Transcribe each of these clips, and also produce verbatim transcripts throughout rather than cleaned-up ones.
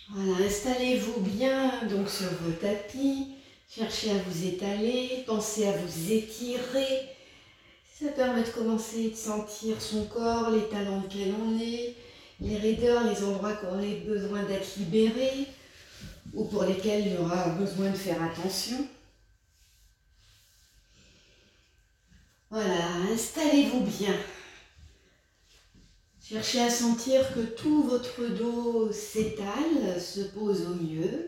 Voilà, installez-vous bien donc sur vos tapis, cherchez à vous étaler, pensez à vous étirer. Ça permet de commencer de sentir son corps, l'état dans lequel on est, les raideurs, les endroits qui auraient besoin d'être libérés ou pour lesquels il y aura besoin de faire attention. Voilà, installez-vous bien. Cherchez à sentir que tout votre dos s'étale, se pose au mieux,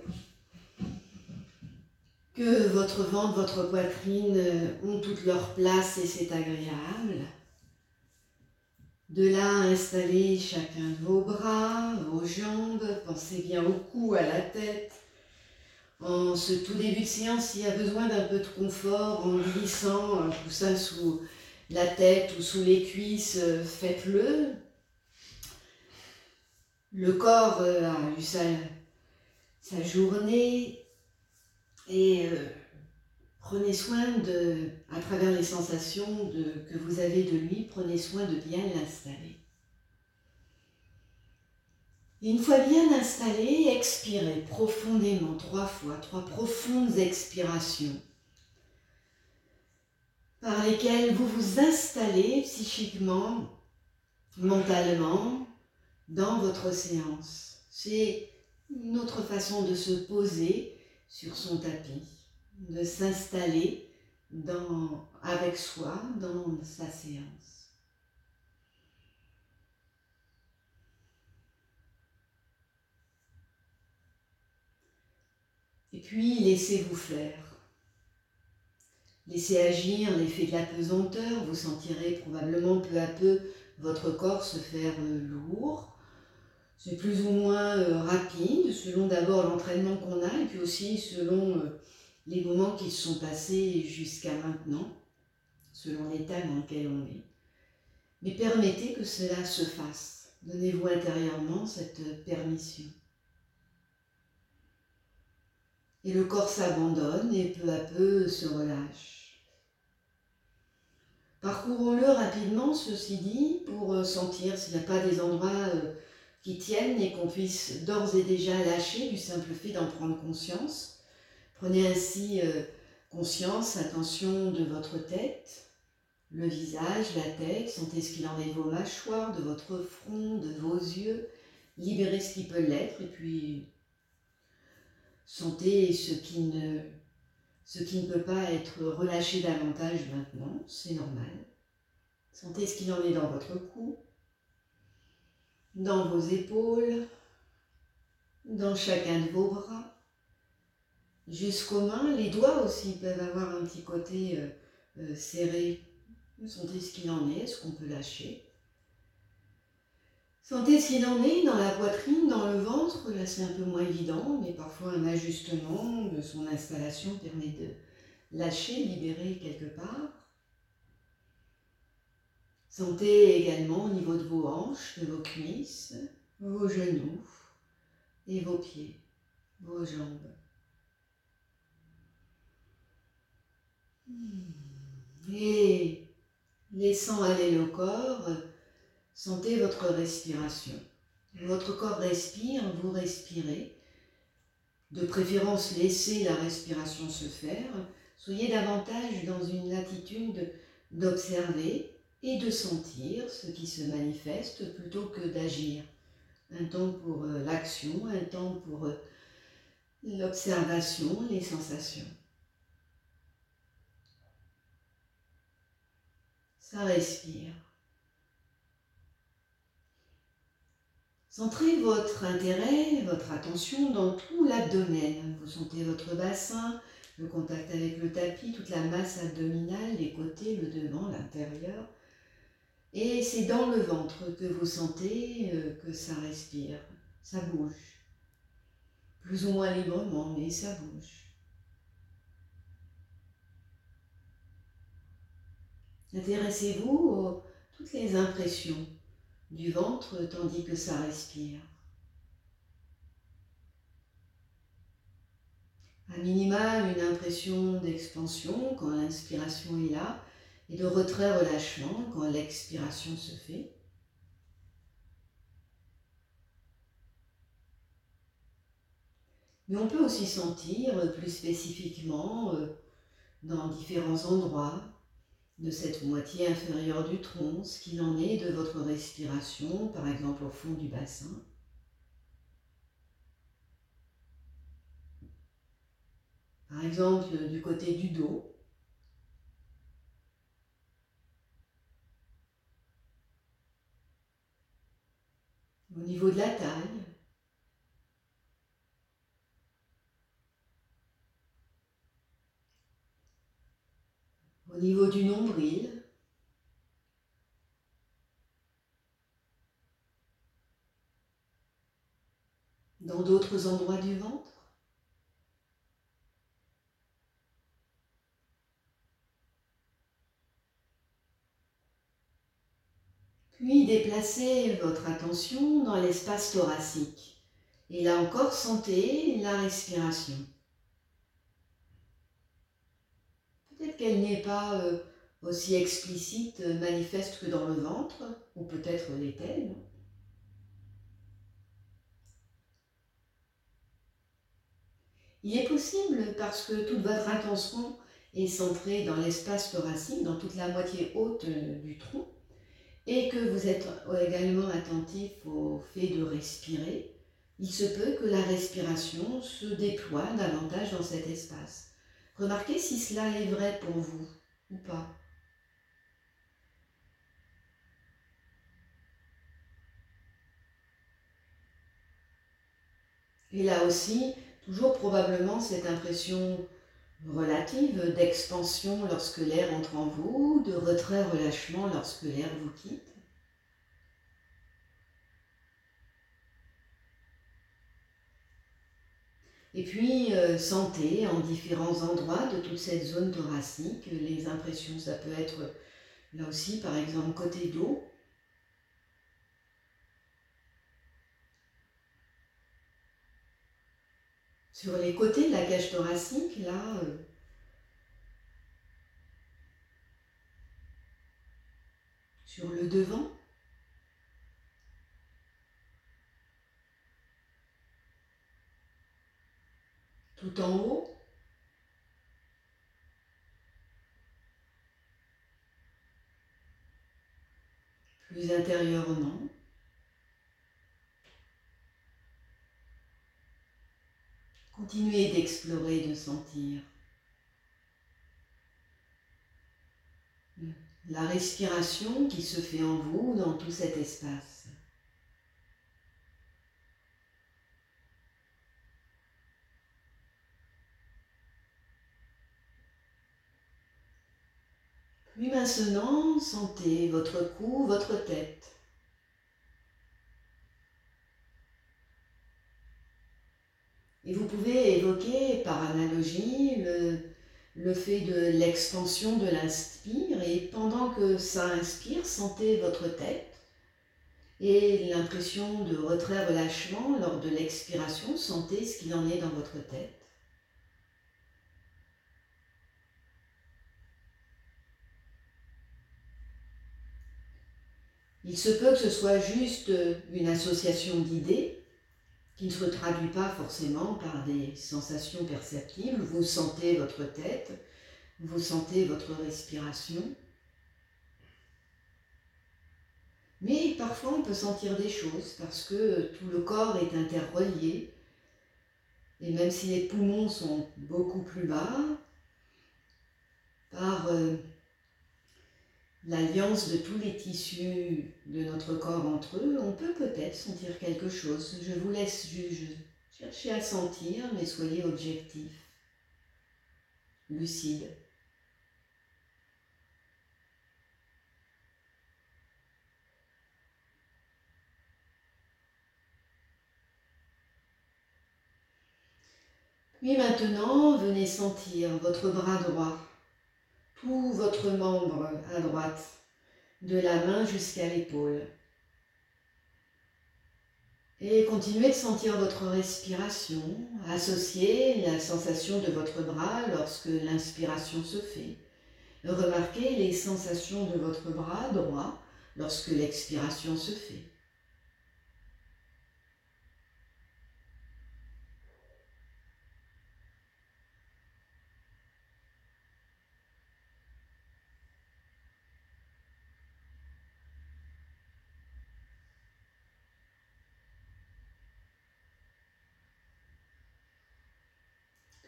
que votre ventre, votre poitrine ont toute leur place et c'est agréable. De là, installez chacun de vos bras, vos jambes, pensez bien au cou, à la tête. En ce tout début de séance, s'il y a besoin d'un peu de confort, en glissant un coussin sous la tête ou sous les cuisses, faites-le. Le corps a eu sa, sa journée et euh, prenez soin de, à travers les sensations de, que vous avez de lui, prenez soin de bien l'installer. Et une fois bien installé, expirez profondément, trois fois, trois profondes expirations par lesquelles vous vous installez psychiquement, mentalement, dans votre séance. C'est une autre façon de se poser sur son tapis, de s'installer dans, avec soi dans sa séance. Et puis, laissez-vous faire. Laissez agir l'effet de la pesanteur. Vous sentirez probablement peu à peu votre corps se faire lourd. C'est plus ou moins rapide, selon d'abord l'entraînement qu'on a et puis aussi selon les moments qui se sont passés jusqu'à maintenant, selon l'état dans lequel on est. Mais permettez que cela se fasse. Donnez-vous intérieurement cette permission. Et le corps s'abandonne et peu à peu se relâche. Parcourons-le rapidement, ceci dit, pour sentir s'il n'y a pas des endroits qui tiennent et qu'on puisse d'ores et déjà lâcher du simple fait d'en prendre conscience. Prenez ainsi conscience, attention de votre tête, le visage, la tête, sentez ce qu'il en est de vos mâchoires, de votre front, de vos yeux, libérez ce qui peut l'être et puis sentez ce qui ne, ce qui ne peut pas être relâché davantage maintenant, c'est normal. Sentez ce qu'il en est dans votre cou, dans vos épaules, dans chacun de vos bras, jusqu'aux mains. Les doigts aussi peuvent avoir un petit côté euh, euh, serré. Sentez ce qu'il en est, est-ce qu'on peut lâcher. Sentez ce qu'il en est dans la poitrine, dans le ventre. Là, c'est un peu moins évident, mais parfois un ajustement de son installation permet de lâcher, libérer quelque part. Sentez également au niveau de vos hanches, de vos cuisses, vos genoux et vos pieds, vos jambes. Et laissant aller le corps, sentez votre respiration. Votre corps respire, vous respirez. De préférence, laissez la respiration se faire. Soyez davantage dans une attitude d'observer et de sentir ce qui se manifeste plutôt que d'agir. Un temps pour l'action, un temps pour l'observation, les sensations. Ça respire. Centrez votre intérêt, votre attention dans tout l'abdomen. Vous sentez votre bassin, le contact avec le tapis, toute la masse abdominale, les côtés, le devant, l'intérieur. Et c'est dans le ventre que vous sentez que ça respire, ça bouge. Plus ou moins librement, mais ça bouge. Intéressez-vous à toutes les impressions du ventre tandis que ça respire. À minima, une impression d'expansion quand l'inspiration est là et de retrait-relâchement quand l'expiration se fait. Mais on peut aussi sentir euh, plus spécifiquement euh, dans différents endroits de cette moitié inférieure du tronc ce qu'il en est de votre respiration, par exemple au fond du bassin. Par exemple du côté du dos. Au niveau de la taille. Au niveau du nombril. Dans d'autres endroits du ventre. Puis déplacez votre attention dans l'espace thoracique. Et là encore, sentez la respiration. Peut-être qu'elle n'est pas euh, aussi explicite, euh, manifeste que dans le ventre, ou peut-être l'est-elle. Il est possible, parce que toute votre attention est centrée dans l'espace thoracique, dans toute la moitié haute euh, du tronc, et que vous êtes également attentif au fait de respirer, il se peut que la respiration se déploie davantage dans cet espace. Remarquez si cela est vrai pour vous ou pas. Et là aussi, toujours probablement cette impression relative d'expansion lorsque l'air entre en vous, de retrait-relâchement lorsque l'air vous quitte. Et puis, euh, sentez en différents endroits de toute cette zone thoracique les impressions. Ça peut être là aussi, par exemple, côté dos. Sur les côtés de la cage thoracique, là, euh, sur le devant. Tout en haut. Plus intérieurement. Continuez d'explorer, de sentir. La respiration qui se fait en vous dans tout cet espace. Puis maintenant, sentez votre cou, votre tête. Et vous pouvez évoquer par analogie le, le fait de l'expansion de l'inspire, et pendant que ça inspire, sentez votre tête et l'impression de retrait-relâchement lors de l'expiration, sentez ce qu'il en est dans votre tête. Il se peut que ce soit juste une association d'idées qui ne se traduit pas forcément par des sensations perceptibles. Vous sentez votre tête, vous sentez votre respiration. Mais parfois on peut sentir des choses parce que tout le corps est interrelié. Et même si les poumons sont beaucoup plus bas, par euh, l'alliance de tous les tissus de notre corps entre eux, on peut peut-être sentir quelque chose. Je vous laisse juger. Cherchez à sentir, mais soyez objectif, lucide. Puis maintenant, venez sentir votre bras droit, tout votre membre à droite, de la main jusqu'à l'épaule. Et continuez de sentir votre respiration, associez la sensation de votre bras lorsque l'inspiration se fait. Remarquez les sensations de votre bras droit lorsque l'expiration se fait.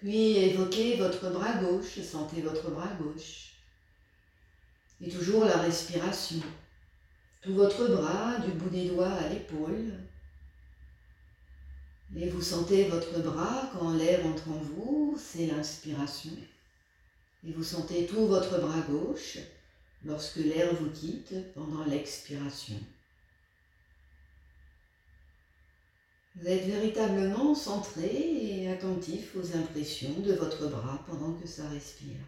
Puis évoquez votre bras gauche, sentez votre bras gauche. Et toujours la respiration. Tout votre bras, du bout des doigts à l'épaule. Et vous sentez votre bras quand l'air entre en vous, c'est l'inspiration. Et vous sentez tout votre bras gauche lorsque l'air vous quitte pendant l'expiration. Vous êtes véritablement centré et attentif aux impressions de votre bras pendant que ça respire.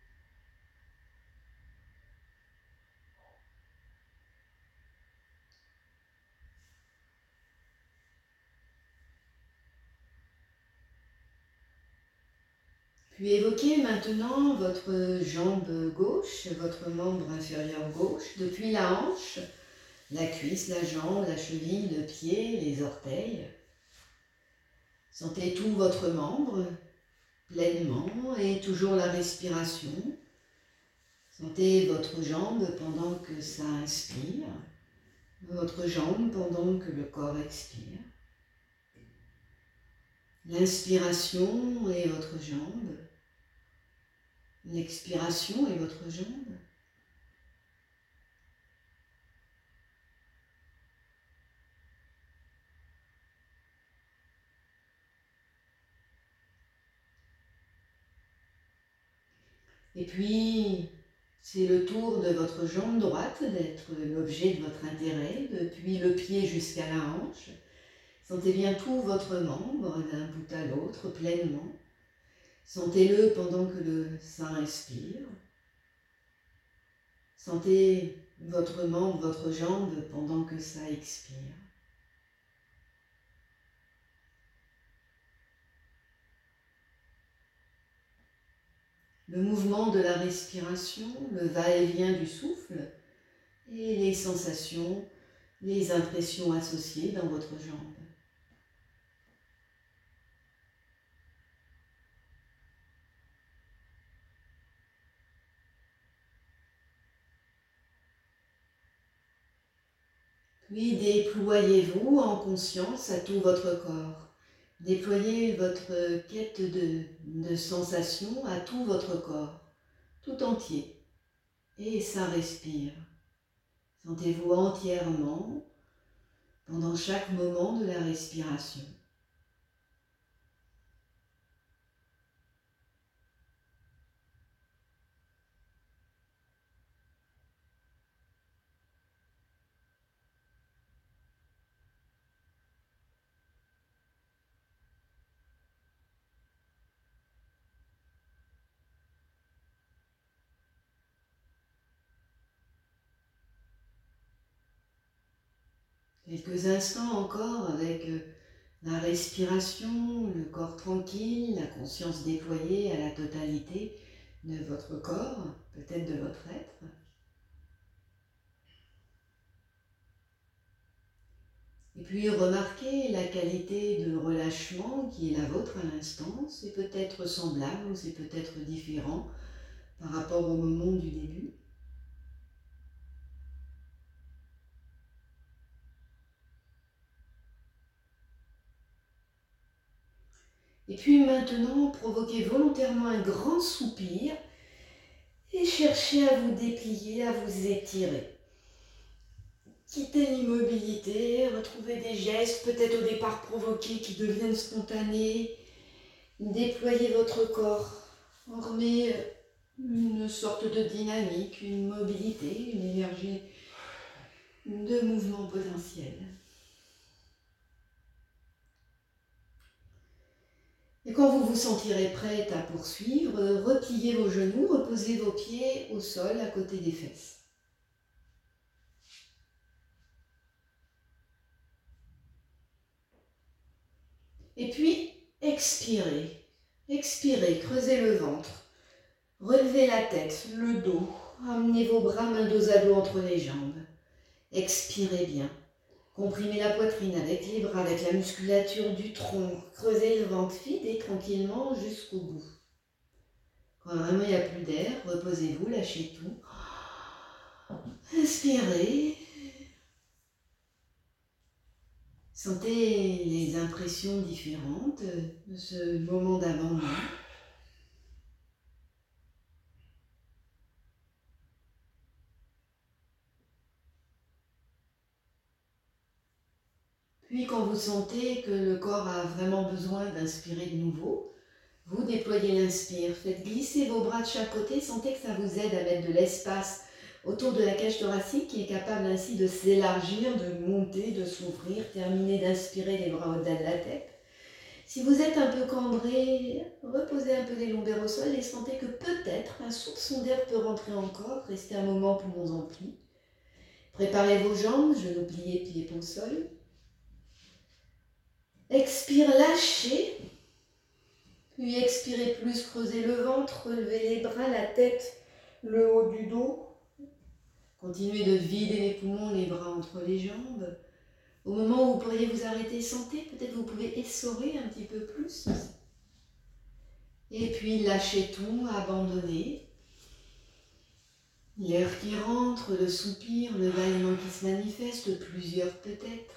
Puis évoquez maintenant votre jambe gauche, votre membre inférieur gauche, depuis la hanche, la cuisse, la jambe, la cheville, le pied, les orteils. Sentez tout votre membre pleinement et toujours la respiration. Sentez votre jambe pendant que ça inspire, votre jambe pendant que le corps expire. L'inspiration et votre jambe, l'expiration et votre jambe. Et puis, c'est le tour de votre jambe droite d'être l'objet de votre intérêt, depuis le pied jusqu'à la hanche. Sentez bien tout votre membre d'un bout à l'autre pleinement. Sentez-le pendant que le sein inspire. Sentez votre membre, votre jambe pendant que ça expire. Le mouvement de la respiration, le va-et-vient du souffle et les sensations, les impressions associées dans votre jambe. Puis déployez-vous en conscience à tout votre corps. Déployez votre quête de, de sensations à tout votre corps, tout entier. Et ça respire. Sentez-vous entièrement pendant chaque moment de la respiration. Quelques instants encore avec la respiration, le corps tranquille, la conscience déployée à la totalité de votre corps, peut-être de votre être. Et puis remarquez la qualité de relâchement qui est la vôtre à l'instant. C'est peut-être semblable ou c'est peut-être différent par rapport au moment du début. Et puis maintenant, provoquez volontairement un grand soupir et cherchez à vous déplier, à vous étirer. Quittez l'immobilité, retrouvez des gestes peut-être au départ provoqués qui deviennent spontanés. Déployez votre corps, formez une sorte de dynamique, une mobilité, une énergie de mouvement potentiel. Et quand vous vous sentirez prête à poursuivre, repliez vos genoux, reposez vos pieds au sol à côté des fesses. Et puis, expirez. Expirez, creusez le ventre. Relevez la tête, le dos. Amenez vos bras main dos à dos entre les jambes. Expirez bien. Comprimez la poitrine avec les bras, avec la musculature du tronc. Creusez le ventre, videz tranquillement jusqu'au bout. Quand vraiment il n'y a plus d'air, reposez-vous, lâchez tout. Inspirez. Sentez les impressions différentes de ce moment d'abandon. Puis quand vous sentez que le corps a vraiment besoin d'inspirer de nouveau, vous déployez l'inspire. Faites glisser vos bras de chaque côté, sentez que ça vous aide à mettre de l'espace autour de la cage thoracique qui est capable ainsi de s'élargir, de monter, de s'ouvrir. Terminez d'inspirer les bras au-delà de la tête. Si vous êtes un peu cambré, reposez un peu les lombaires au sol et sentez que peut-être un soupçon d'air peut rentrer encore. Restez un moment poumons emplis. Préparez vos jambes, genoux pliés, pieds au sol. Expire, lâchez. Puis expirez plus, creusez le ventre, relevez les bras, la tête, le haut du dos. Continuez de vider les poumons, les bras entre les jambes. Au moment où vous pourriez vous arrêter, sentez, peut-être vous pouvez essorer un petit peu plus. Et puis lâchez tout, abandonnez. L'air qui rentre, le soupir, le bâillement qui se manifeste, plusieurs peut-être.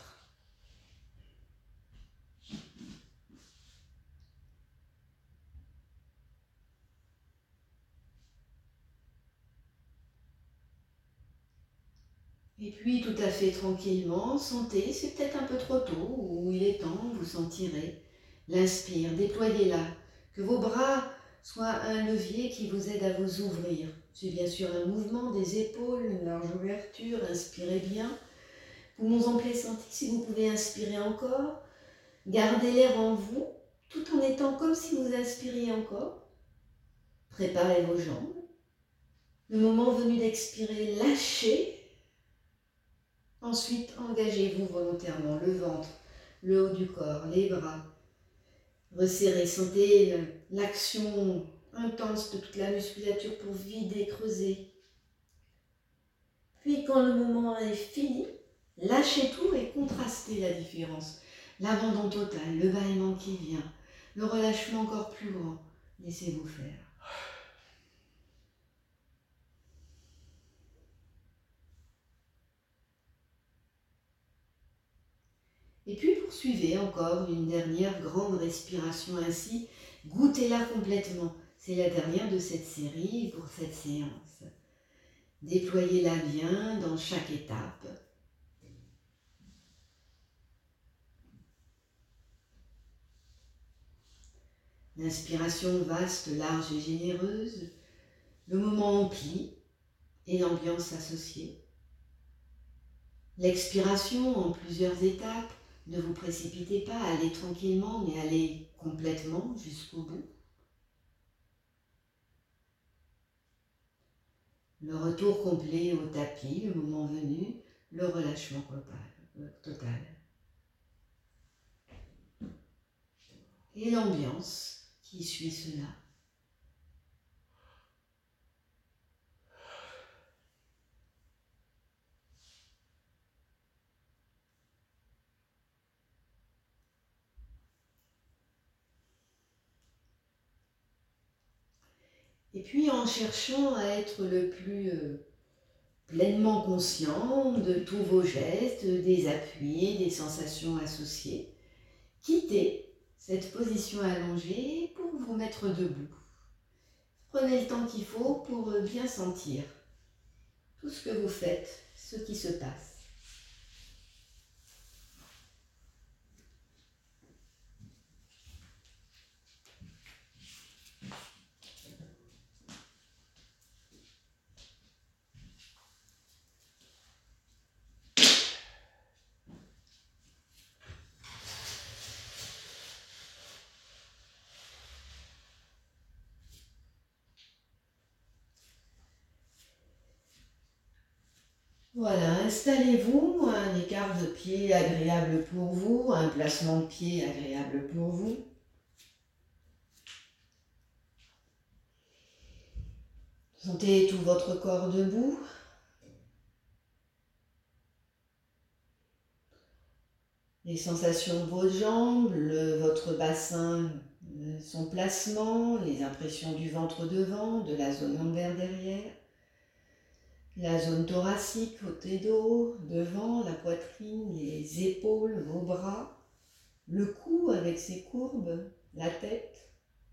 Et puis tout à fait tranquillement, sentez, c'est peut-être un peu trop tôt, ou il est temps, vous sentirez. L'inspire, déployez-la, que vos bras soient un levier qui vous aide à vous ouvrir. C'est bien sûr un mouvement des épaules, une large ouverture, inspirez bien. Poumons emplis, sentez si vous pouvez inspirer encore. Gardez l'air en vous, tout en étant comme si vous inspiriez encore. Préparez vos jambes. Le moment venu d'expirer, lâchez. Ensuite, engagez-vous volontairement le ventre, le haut du corps, les bras. Resserrez, sentez l'action intense de toute la musculature pour vider, creuser. Puis quand le moment est fini, lâchez tout et contrastez la différence. L'abandon total, le bâillement qui vient, le relâchement encore plus grand. Laissez-vous faire. Et puis poursuivez encore une dernière grande respiration ainsi, goûtez-la complètement. C'est la dernière de cette série pour cette séance. Déployez-la bien dans chaque étape. L'inspiration vaste, large et généreuse, le moment empli et l'ambiance associée. L'expiration en plusieurs étapes. Ne vous précipitez pas, allez tranquillement, mais allez complètement jusqu'au bout. Le retour complet au tapis, le moment venu, le relâchement total. Et l'ambiance qui suit cela. Et puis en cherchant à être le plus euh, pleinement conscient de tous vos gestes, des appuis, des sensations associées, quittez cette position allongée pour vous mettre debout. Prenez le temps qu'il faut pour bien sentir tout ce que vous faites, ce qui se passe. Voilà, installez-vous, un écart de pied agréable pour vous, un placement de pied agréable pour vous. Sentez tout votre corps debout. Les sensations de vos jambes, le, votre bassin, son placement, les impressions du ventre devant, de la zone lombaire derrière. La zone thoracique, côté dos, devant, la poitrine, les épaules, vos bras, le cou avec ses courbes, la tête.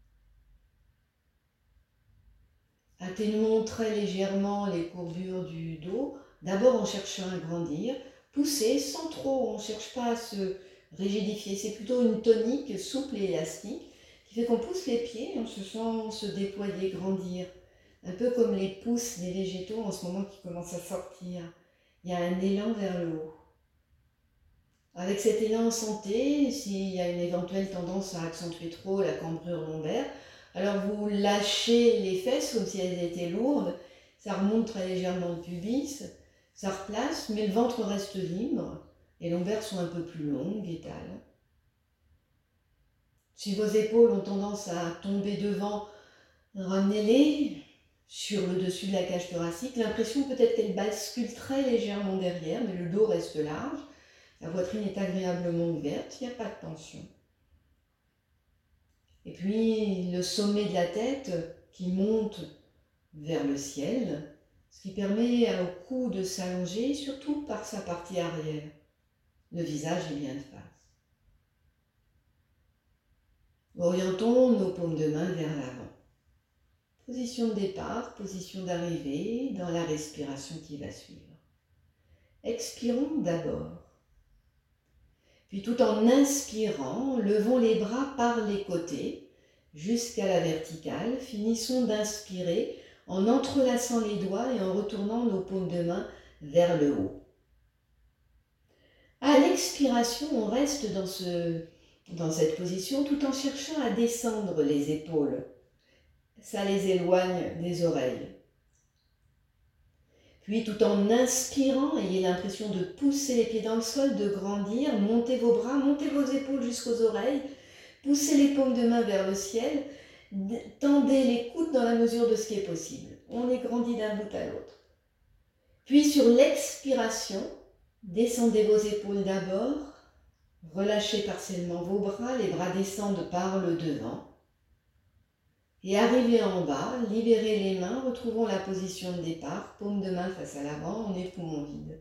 Atténuons très légèrement les courbures du dos, d'abord en cherchant à grandir, poussez sans trop, on ne cherche pas à se rigidifier. C'est plutôt une tonique souple et élastique qui fait qu'on pousse les pieds et on se sent se déployer, grandir. Un peu comme les pousses des végétaux en ce moment qui commencent à sortir. Il y a un élan vers le haut. Avec cet élan en santé, s'il y a une éventuelle tendance à accentuer trop la cambrure lombaire, alors vous lâchez les fesses comme si elles étaient lourdes, ça remonte très légèrement le pubis, ça replace, mais le ventre reste libre, les lombaires sont un peu plus longues, étales. Si vos épaules ont tendance à tomber devant, ramenez-les sur le dessus de la cage thoracique. L'impression peut-être qu'elle bascule très légèrement derrière, mais le dos reste large. La poitrine est agréablement ouverte, il n'y a pas de tension. Et puis le sommet de la tête qui monte vers le ciel, ce qui permet au cou de s'allonger, surtout par sa partie arrière. Le visage est bien de face. Orientons nos paumes de main vers l'avant. Position de départ, position d'arrivée dans la respiration qui va suivre. Expirons d'abord. Puis tout en inspirant, levons les bras par les côtés jusqu'à la verticale. Finissons d'inspirer en entrelaçant les doigts et en retournant nos paumes de main vers le haut. À l'expiration, on reste dans, ce, dans cette position tout en cherchant à descendre les épaules. Ça les éloigne des oreilles. Puis tout en inspirant, ayez l'impression de pousser les pieds dans le sol, de grandir, montez vos bras, montez vos épaules jusqu'aux oreilles, poussez les paumes de main vers le ciel, tendez les coudes dans la mesure de ce qui est possible. On est grandi d'un bout à l'autre. Puis sur l'expiration, descendez vos épaules d'abord, relâchez partiellement vos bras, les bras descendent par le devant. Et arrivez en bas, libérez les mains, retrouvons la position de départ, paume de main face à l'avant, on est poumon vide.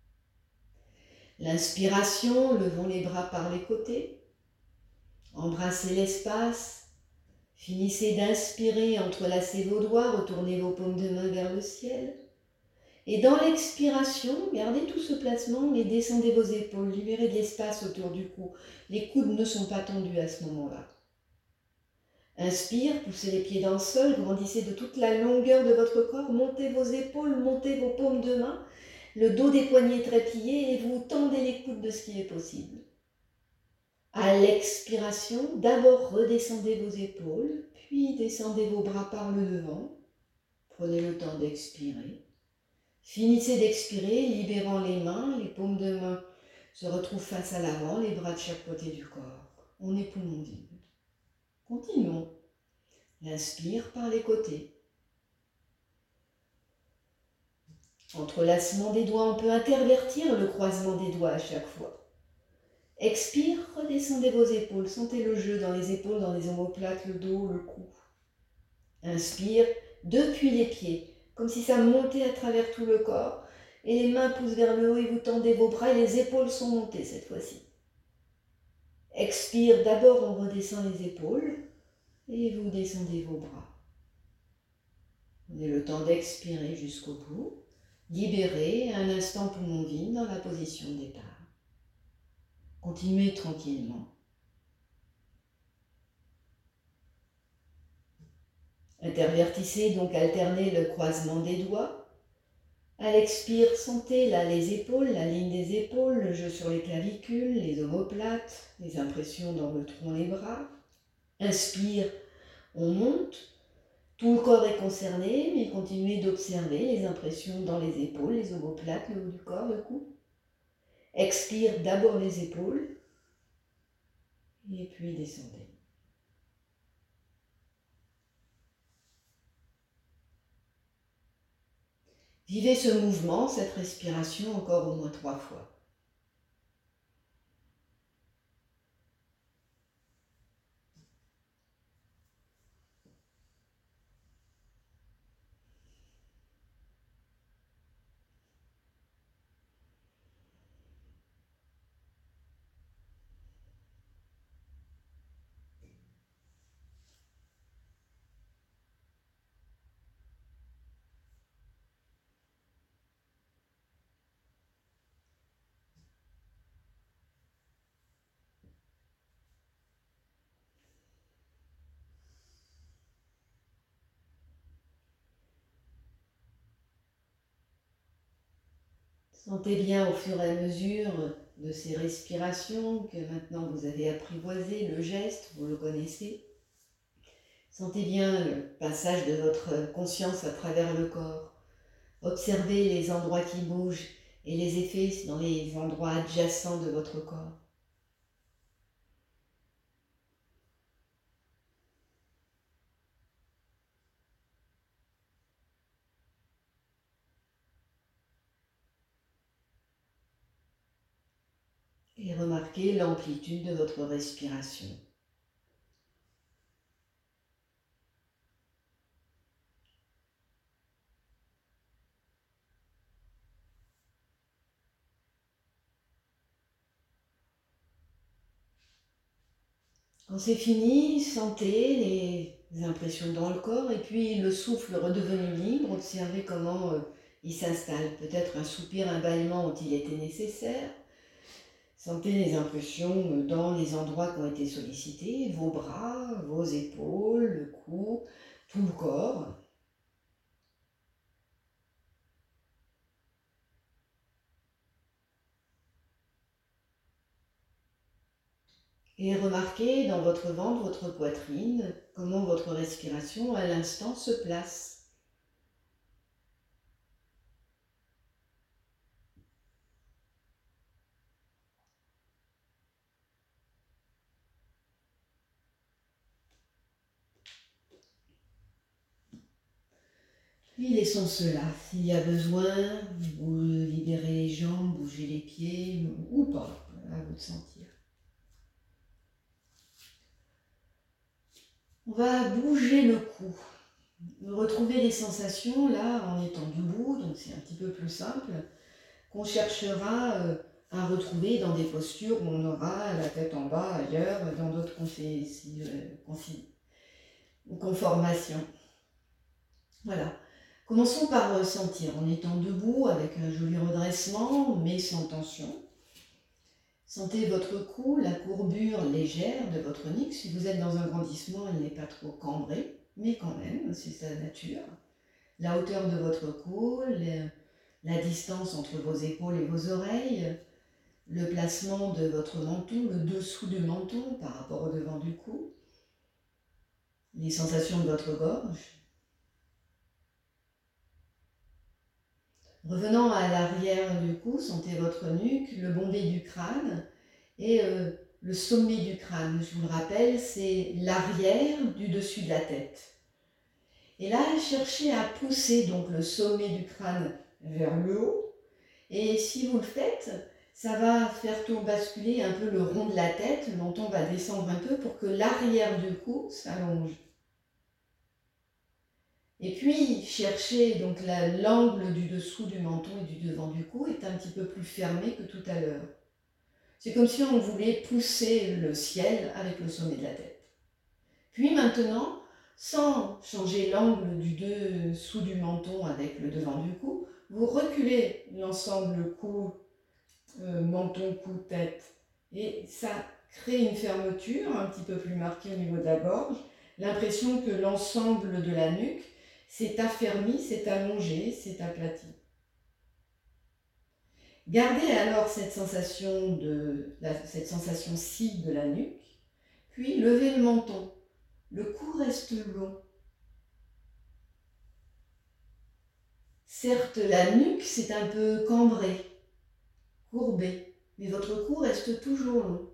L'inspiration, levons les bras par les côtés, embrassez l'espace, finissez d'inspirer, entrelacez vos doigts, retournez vos paumes de main vers le ciel. Et dans l'expiration, gardez tout ce placement et descendez vos épaules, libérez de l'espace autour du cou. Les coudes ne sont pas tendus à ce moment-là. Inspire, poussez les pieds dans le sol, grandissez de toute la longueur de votre corps, montez vos épaules, montez vos paumes de main, le dos des poignets très plié et vous tendez les coudes de ce qui est possible. À l'expiration, d'abord redescendez vos épaules, puis descendez vos bras par le devant. Prenez le temps d'expirer. Finissez d'expirer, libérant les mains, les paumes de main se retrouvent face à l'avant, les bras de chaque côté du corps. On est poumon vide. Continuons. L'inspire par les côtés. Entrelacement des doigts, on peut intervertir le croisement des doigts à chaque fois. Expire, redescendez vos épaules, sentez le jeu dans les épaules, dans les omoplates, le dos, le cou. Inspire, depuis les pieds, comme si ça montait à travers tout le corps, et les mains poussent vers le haut et vous tendez vos bras et les épaules sont montées cette fois-ci. Expire, d'abord on redescend les épaules et vous descendez vos bras. Prenez le temps d'expirer jusqu'au bout. Libérez un instant poumon vide dans la position de départ. Continuez tranquillement. Intervertissez, donc alternez le croisement des doigts. À l'expire, sentez là les épaules, la ligne des épaules, le jeu sur les clavicules, les omoplates, les impressions dans le tronc, les bras. Inspire, on monte. Tout le corps est concerné, mais continuez d'observer les impressions dans les épaules, les omoplates, le haut du corps, le cou. Expire d'abord les épaules, et puis descendez. Vivez ce mouvement, cette respiration encore au moins trois fois. Sentez bien au fur et à mesure de ces respirations que maintenant vous avez apprivoisé le geste, vous le connaissez. Sentez bien le passage de votre conscience à travers le corps. Observez les endroits qui bougent et les effets dans les endroits adjacents de votre corps. Et remarquez l'amplitude de votre respiration. Quand c'est fini, sentez les impressions dans le corps et puis le souffle redevenu libre, observez comment euh, il s'installe. Peut-être un soupir, un bâillement ont-ils été nécessaires. Sentez les impulsions dans les endroits qui ont été sollicités, vos bras, vos épaules, le cou, tout le corps. Et remarquez dans votre ventre, votre poitrine, comment votre respiration à l'instant se place. Puis laissons cela. S'il y a besoin, vous libérez les jambes, bougez les pieds ou pas, à vous de sentir. On va bouger le cou. Retrouver les sensations là en étant debout, donc c'est un petit peu plus simple, qu'on cherchera à retrouver dans des postures où on aura la tête en bas, ailleurs, dans d'autres conformations. Voilà. Commençons par ressentir en étant debout avec un joli redressement, mais sans tension. Sentez votre cou, la courbure légère de votre nuque. Si vous êtes dans un grandissement, elle n'est pas trop cambrée, mais quand même, c'est sa nature. La hauteur de votre cou, la distance entre vos épaules et vos oreilles, le placement de votre menton, le dessous du menton par rapport au devant du cou, les sensations de votre gorge. Revenant à l'arrière du cou, sentez votre nuque, le bombé du crâne et euh, le sommet du crâne. Je vous le rappelle, c'est l'arrière du dessus de la tête. Et là, cherchez à pousser donc le sommet du crâne vers le haut. Et si vous le faites, ça va faire tout basculer un peu le rond de la tête. Le menton va descendre un peu pour que l'arrière du cou s'allonge. Et puis, cherchez donc l'angle du dessous du menton et du devant du cou est un petit peu plus fermé que tout à l'heure. C'est comme si on voulait pousser le ciel avec le sommet de la tête. Puis maintenant, sans changer l'angle du dessous du menton avec le devant du cou, vous reculez l'ensemble cou, euh, menton, cou, tête. Et ça crée une fermeture un petit peu plus marquée au niveau de la gorge. L'impression que l'ensemble de la nuque s'est affermi, s'est allongé, s'est aplati. Gardez alors cette sensation de la, cette sensation-ci de la nuque, puis levez le menton. Le cou reste long. Certes, la nuque s'est un peu cambrée, courbée, mais votre cou reste toujours long.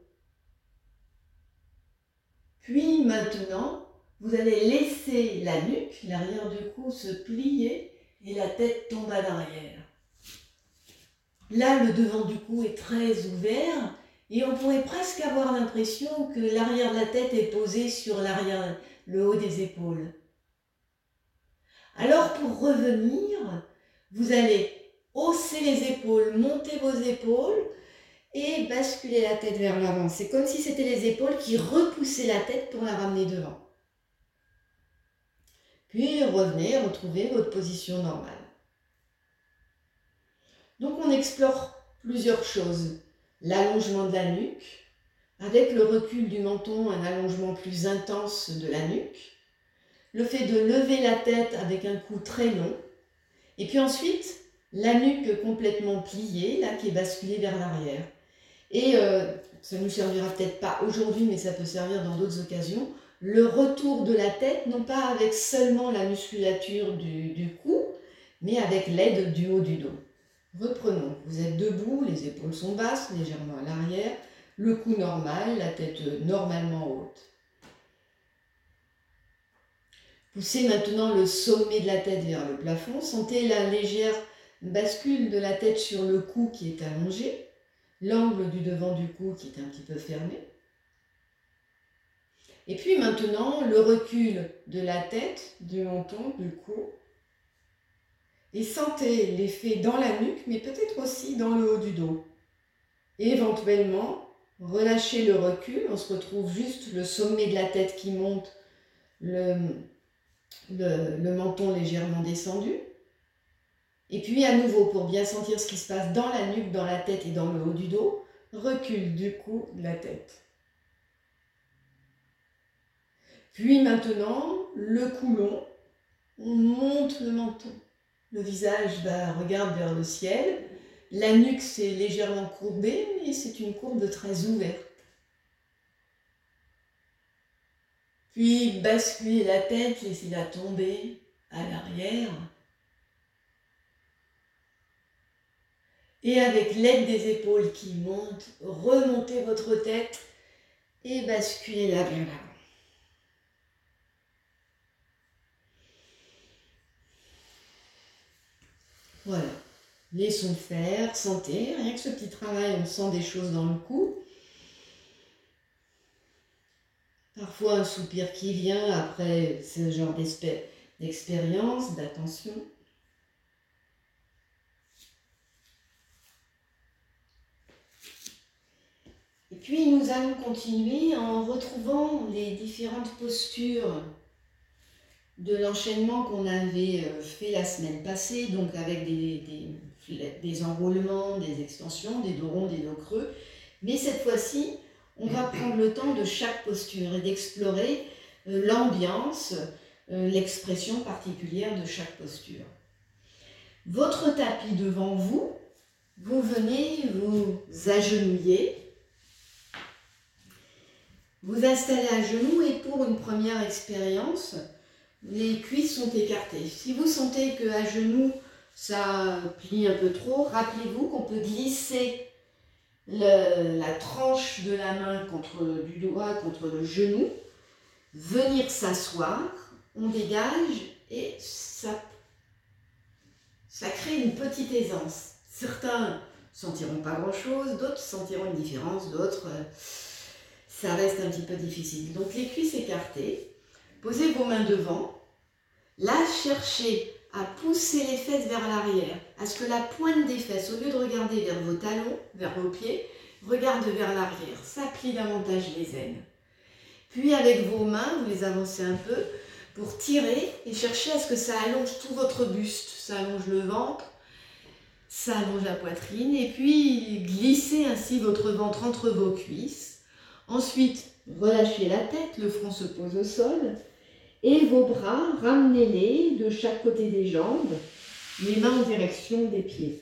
Puis maintenant, vous allez laisser la nuque, l'arrière du cou, se plier et la tête tombe à l'arrière. Là, le devant du cou est très ouvert et on pourrait presque avoir l'impression que l'arrière de la tête est posé sur l'arrière, le haut des épaules. Alors pour revenir, vous allez hausser les épaules, monter vos épaules et basculer la tête vers l'avant. C'est comme si c'était les épaules qui repoussaient la tête pour la ramener devant. Puis revenez, retrouvez votre position normale. Donc on explore plusieurs choses. L'allongement de la nuque, avec le recul du menton, un allongement plus intense de la nuque. Le fait de lever la tête avec un cou très long. Et puis ensuite, la nuque complètement pliée, là, qui est basculée vers l'arrière. Et euh, ça ne nous servira peut-être pas aujourd'hui, mais ça peut servir dans d'autres occasions, le retour de la tête, non pas avec seulement la musculature du, du cou, mais avec l'aide du haut du dos. Reprenons. Vous êtes debout, les épaules sont basses, légèrement à l'arrière, le cou normal, la tête normalement haute. Poussez maintenant le sommet de la tête vers le plafond. Sentez la légère bascule de la tête sur le cou qui est allongé, l'angle du devant du cou qui est un petit peu fermé. Et puis maintenant, le recul de la tête, du menton, du cou. Et sentez l'effet dans la nuque, mais peut-être aussi dans le haut du dos. Et éventuellement, relâchez le recul. On se retrouve juste le sommet de la tête qui monte, le, le, le menton légèrement descendu. Et puis à nouveau, pour bien sentir ce qui se passe dans la nuque, dans la tête et dans le haut du dos, recul du cou, de la tête. Puis maintenant, le cou long, on monte le menton. Le visage bah, regarde vers le ciel. La nuque s'est légèrement courbée, mais c'est une courbe très ouverte. Puis basculez la tête, laissez-la tomber à l'arrière. Et avec l'aide des épaules qui montent, remontez votre tête et basculez-la vers l'avant. Voilà, laissons faire, sentez, rien que ce petit travail, on sent des choses dans le cou. Parfois un soupir qui vient après ce genre d'expérience, d'attention. Et puis nous allons continuer en retrouvant les différentes postures de l'enchaînement qu'on avait fait la semaine passée, donc avec des, des, des enroulements, des extensions, des dos ronds, des dos creux. Mais cette fois-ci, on va prendre le temps de chaque posture et d'explorer l'ambiance, l'expression particulière de chaque posture. Votre tapis devant vous, vous venez vous agenouiller, vous installez à genoux et pour une première expérience, les cuisses sont écartées. Si vous sentez qu'à genoux, ça plie un peu trop, rappelez-vous qu'on peut glisser le, la tranche de la main contre, du doigt contre le genou, venir s'asseoir, on dégage et ça, ça crée une petite aisance. Certains ne sentiront pas grand-chose, d'autres sentiront une différence, d'autres, ça reste un petit peu difficile. Donc les cuisses écartées, posez vos mains devant. Là, cherchez à pousser les fesses vers l'arrière, à ce que la pointe des fesses, au lieu de regarder vers vos talons, vers vos pieds, regarde vers l'arrière. Ça plie davantage les aines. Puis avec vos mains, vous les avancez un peu pour tirer et chercher à ce que ça allonge tout votre buste. Ça allonge le ventre, ça allonge la poitrine et puis glissez ainsi votre ventre entre vos cuisses. Ensuite, relâchez la tête, le front se pose au sol. Et vos bras, ramenez-les de chaque côté des jambes, les mains en direction des pieds.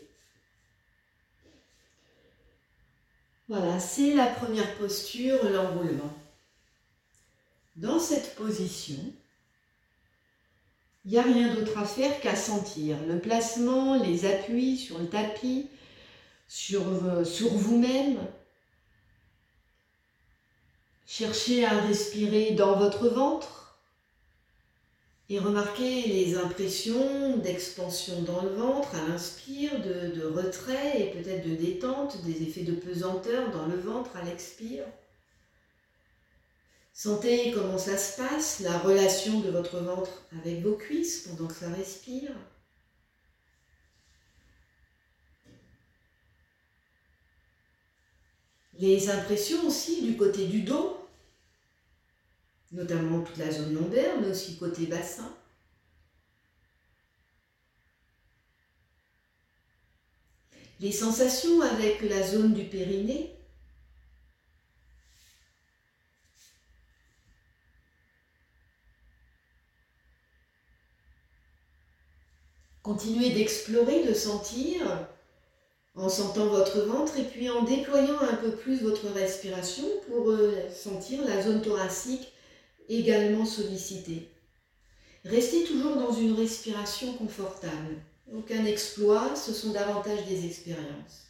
Voilà, c'est la première posture, l'enroulement. Dans cette position, il n'y a rien d'autre à faire qu'à sentir le placement, les appuis sur le tapis, sur, sur vous-même. Cherchez à respirer dans votre ventre. Et remarquez les impressions d'expansion dans le ventre à l'inspire, de, de retrait et peut-être de détente, des effets de pesanteur dans le ventre à l'expire. Sentez comment ça se passe, la relation de votre ventre avec vos cuisses pendant que ça respire. Les impressions aussi du côté du dos, notamment toute la zone lombaire, mais aussi côté bassin. Les sensations avec la zone du périnée. Continuez d'explorer, de sentir, en sentant votre ventre et puis en déployant un peu plus votre respiration pour euh, sentir la zone thoracique également sollicitée. Restez toujours dans une respiration confortable. Aucun exploit, ce sont davantage des expériences.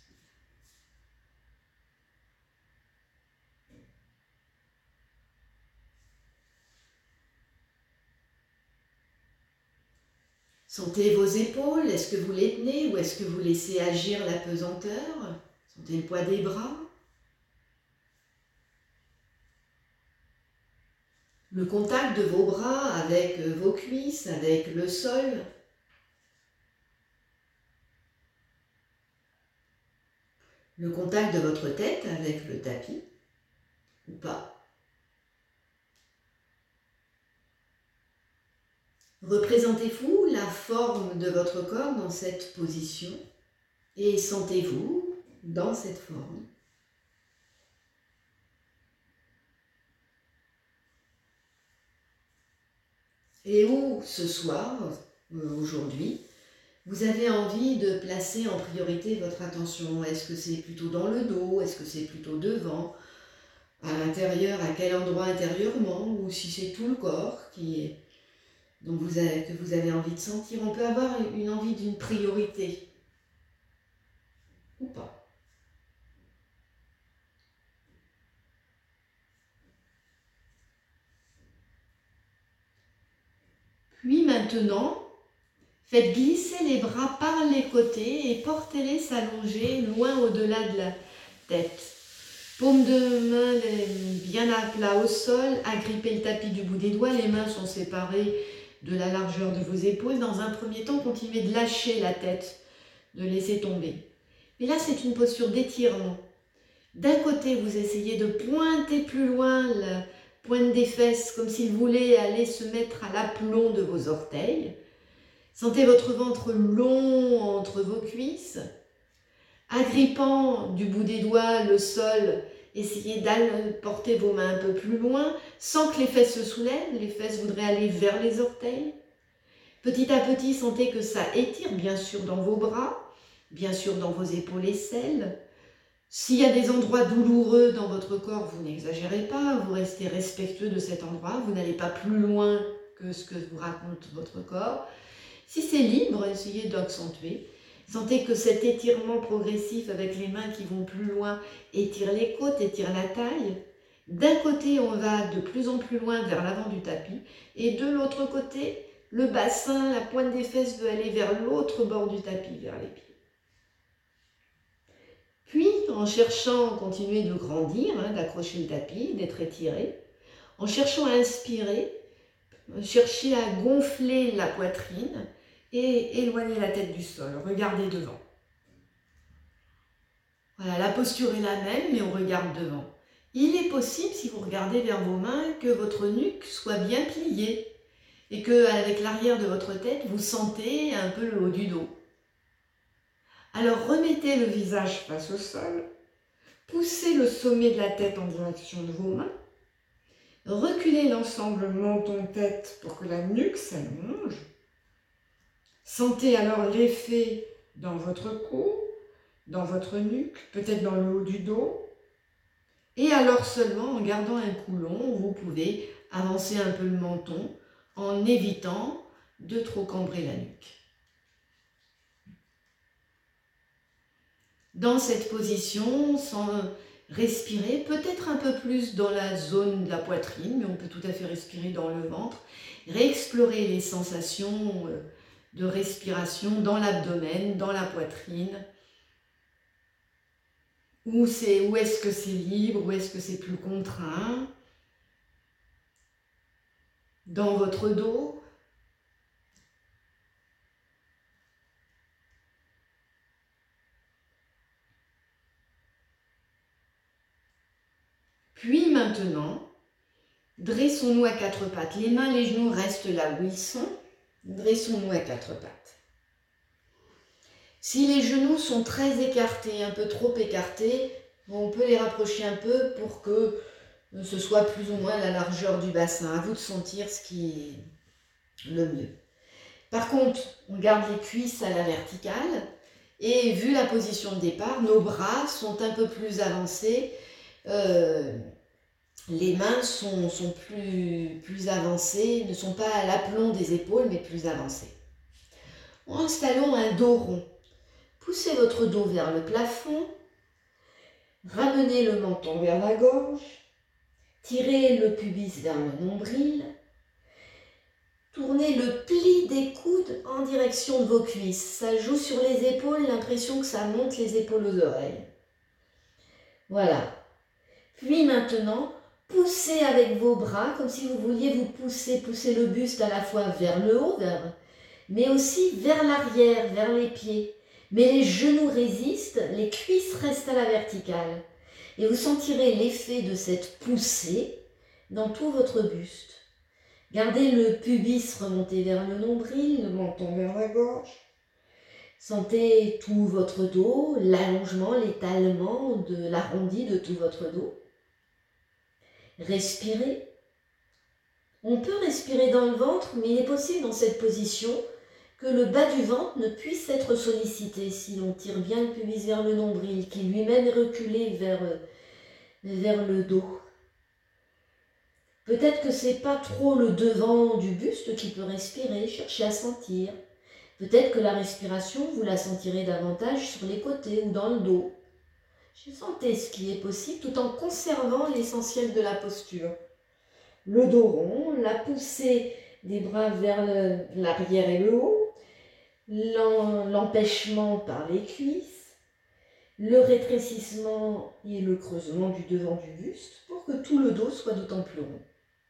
Sentez vos épaules, est-ce que vous les tenez ou est-ce que vous laissez agir la pesanteur? Sentez le poids des bras. Le contact de vos bras avec vos cuisses, avec le sol. Le contact de votre tête avec le tapis, ou pas. Représentez-vous la forme de votre corps dans cette position et sentez-vous dans cette forme. Et où ce soir, aujourd'hui, vous avez envie de placer en priorité votre attention? Est-ce que c'est plutôt dans le dos? Est-ce que c'est plutôt devant? À l'intérieur, à quel endroit intérieurement? Ou si c'est tout le corps qui est, donc vous avez, que vous avez envie de sentir? On peut avoir une envie d'une priorité. Ou pas. Puis maintenant, faites glisser les bras par les côtés et portez-les s'allonger loin au-delà de la tête. Paume de main bien à plat au sol, agrippez le tapis du bout des doigts, les mains sont séparées de la largeur de vos épaules. Dans un premier temps, continuez de lâcher la tête, de laisser tomber. Et là, c'est une posture d'étirement. D'un côté, vous essayez de pointer plus loin la pointe des fesses, comme si vous voulez aller se mettre à l'aplomb de vos orteils. Sentez votre ventre long entre vos cuisses. Agrippant du bout des doigts le sol, essayez d'aller porter vos mains un peu plus loin, sans que les fesses se soulèvent. Les fesses voudraient aller vers les orteils. Petit à petit, sentez que ça étire, bien sûr, dans vos bras, bien sûr, dans vos épaules aisselles. S'il y a des endroits douloureux dans votre corps, vous n'exagérez pas, vous restez respectueux de cet endroit, vous n'allez pas plus loin que ce que vous raconte votre corps. Si c'est libre, essayez d'accentuer. Sentez que cet étirement progressif avec les mains qui vont plus loin étire les côtes, étire la taille. D'un côté, on va de plus en plus loin vers l'avant du tapis et de l'autre côté, le bassin, la pointe des fesses veut aller vers l'autre bord du tapis, vers les pieds. Puis, en cherchant à continuer de grandir, hein, d'accrocher le tapis, d'être étiré, en cherchant à inspirer, cherchez à gonfler la poitrine et éloigner la tête du sol. Regardez devant. Voilà, la posture est la même, mais on regarde devant. Il est possible, si vous regardez vers vos mains, que votre nuque soit bien pliée et qu'avec l'arrière de votre tête, vous sentez un peu le haut du dos. Alors remettez le visage face au sol, poussez le sommet de la tête en direction de vos mains, reculez l'ensemble menton-tête pour que la nuque s'allonge. Sentez alors l'effet dans votre cou, dans votre nuque, peut-être dans le haut du dos. Et alors seulement, en gardant un cou long, vous pouvez avancer un peu le menton en évitant de trop cambrer la nuque. Dans cette position, sans respirer, peut-être un peu plus dans la zone de la poitrine, mais on peut tout à fait respirer dans le ventre. Réexplorer les sensations de respiration dans l'abdomen, dans la poitrine. Où, c'est, où est-ce que c'est libre, où est-ce que c'est plus contraint. Dans votre dos. Puis maintenant, dressons-nous à quatre pattes. Les mains, les genoux restent là où ils sont. Dressons-nous à quatre pattes. Si les genoux sont très écartés, un peu trop écartés, on peut les rapprocher un peu pour que ce soit plus ou moins la largeur du bassin. À vous de sentir ce qui est le mieux. Par contre, on garde les cuisses à la verticale et vu la position de départ, nos bras sont un peu plus avancés, euh, les mains sont, sont plus, plus avancées, ne sont pas à l'aplomb des épaules mais plus avancées. Installons un dos rond. Poussez votre dos vers le plafond, ramenez le menton vers la gorge, tirez le pubis vers le nombril, tournez le pli des coudes en direction de vos cuisses. Ça joue sur les épaules, l'impression que ça monte les épaules aux oreilles. Voilà. Puis maintenant, poussez avec vos bras, comme si vous vouliez vous pousser, pousser le buste à la fois vers le haut, vers, mais aussi vers l'arrière, vers les pieds. Mais les genoux résistent, les cuisses restent à la verticale. Et vous sentirez l'effet de cette poussée dans tout votre buste. Gardez le pubis remonté vers le nombril, le menton vers la gorge. Sentez tout votre dos, l'allongement, l'étalement de l'arrondi de tout votre dos. Respirez. On peut respirer dans le ventre, mais il est possible dans cette position que le bas du ventre ne puisse être sollicité si l'on tire bien le pubis vers le nombril, qui lui-même est reculé vers, vers le dos. Peut-être que c'est pas trop le devant du buste qui peut respirer, cherchez à sentir. Peut-être que la respiration, vous la sentirez davantage sur les côtés ou dans le dos. Sentez ce qui est possible tout en conservant l'essentiel de la posture. Le dos rond, la poussée des bras vers l'arrière et le haut, l'empêchement par les cuisses, le rétrécissement et le creusement du devant du buste pour que tout le dos soit d'autant plus rond.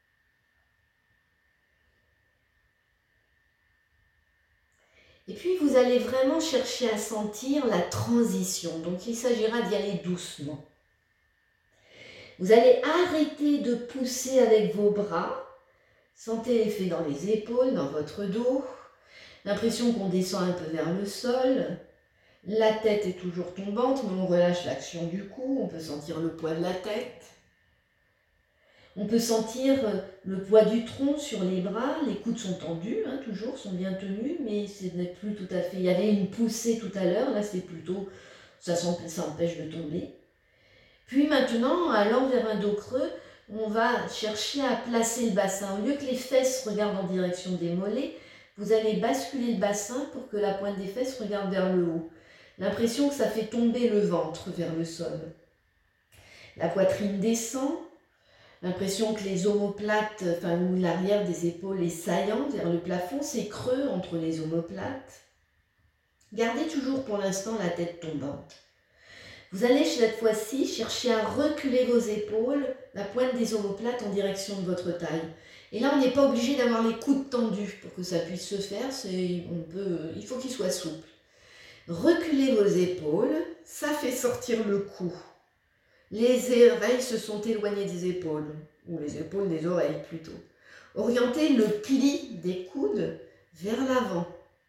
Et puis vous allez vraiment chercher à sentir la transition, donc il s'agira d'y aller doucement. Vous allez arrêter de pousser avec vos bras, sentez l'effet dans les épaules, dans votre dos, l'impression qu'on descend un peu vers le sol, la tête est toujours tombante, mais on relâche l'action du cou, on peut sentir le poids de la tête. On peut sentir le poids du tronc sur les bras, les coudes sont tendus, hein, toujours, sont bien tenus, mais ce n'est plus tout à fait... Il y avait une poussée tout à l'heure, là c'est plutôt... Ça, ça empêche de tomber. Puis maintenant, allant vers un dos creux, on va chercher à placer le bassin. Au lieu que les fesses regardent en direction des mollets, vous allez basculer le bassin pour que la pointe des fesses regarde vers le haut. L'impression que ça fait tomber le ventre vers le sol. La poitrine descend. L'impression que les omoplates, enfin ou l'arrière des épaules est saillant vers le plafond, c'est creux entre les omoplates. Gardez toujours pour l'instant la tête tombante. Vous allez cette fois-ci chercher à reculer vos épaules, la pointe des omoplates en direction de votre taille. Et là, on n'est pas obligé d'avoir les coudes tendus pour que ça puisse se faire, on peut, il faut qu'il soit souple. Reculez vos épaules, ça fait sortir le cou. Les oreilles se sont éloignées des épaules, ou les épaules des oreilles plutôt. Orientez le pli des coudes vers l'avant.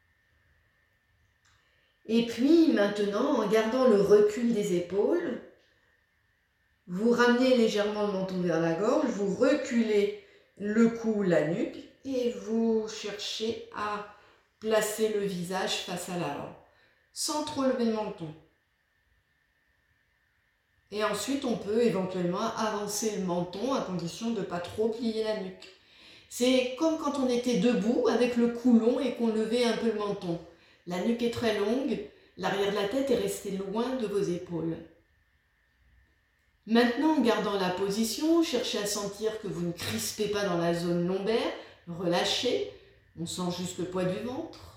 Et puis maintenant, en gardant le recul des épaules, vous ramenez légèrement le menton vers la gorge, vous reculez le cou, la nuque, et vous cherchez à placer le visage face à l'avant, sans trop lever le menton. Et ensuite, on peut éventuellement avancer le menton à condition de ne pas trop plier la nuque. C'est comme quand on était debout avec le cou long et qu'on levait un peu le menton. La nuque est très longue, l'arrière de la tête est resté loin de vos épaules. Maintenant, en gardant la position, cherchez à sentir que vous ne crispez pas dans la zone lombaire, relâchez, on sent juste le poids du ventre.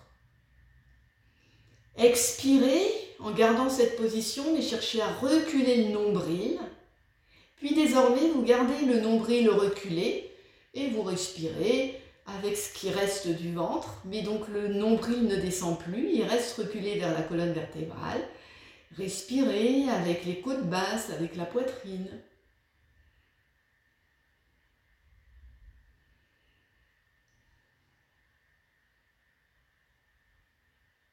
Expirez en gardant cette position et cherchez à reculer le nombril. Puis désormais, vous gardez le nombril reculé et vous respirez avec ce qui reste du ventre. Mais donc le nombril ne descend plus, il reste reculé vers la colonne vertébrale. Respirez avec les côtes basses, avec la poitrine.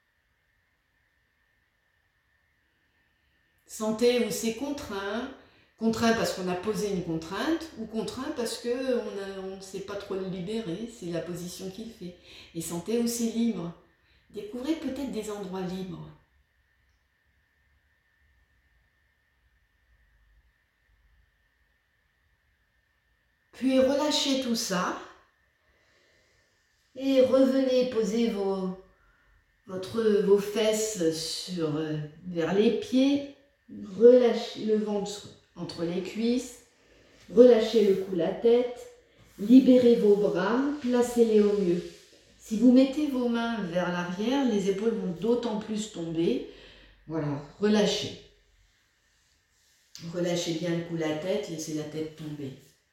Sentez où c'est contraint, Contraint parce qu'on a posé une contrainte, ou contraint parce qu'on ne sait pas trop le libérer, c'est la position qu'il fait. Et sentez où c'est libre. Découvrez peut-être des endroits libres. Puis relâchez tout ça. Et revenez poser vos, votre, vos fesses sur, euh, vers les pieds. Relâchez le ventre entre les cuisses. Relâchez le cou, la tête. Libérez vos bras. Placez-les au mieux. Si vous mettez vos mains vers l'arrière, les épaules vont d'autant plus tomber. Voilà, relâchez. Relâchez bien le cou, la tête. Laissez la tête tomber.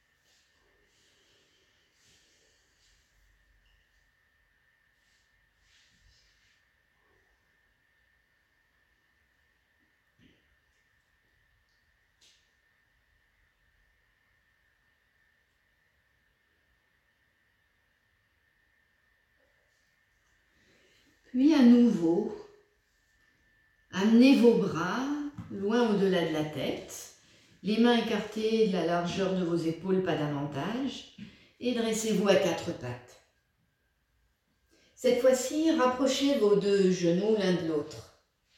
Puis à nouveau, amenez vos bras loin au-delà de la tête, les mains écartées de la largeur de vos épaules, pas davantage, et dressez-vous à quatre pattes. Cette fois-ci, rapprochez vos deux genoux l'un de l'autre.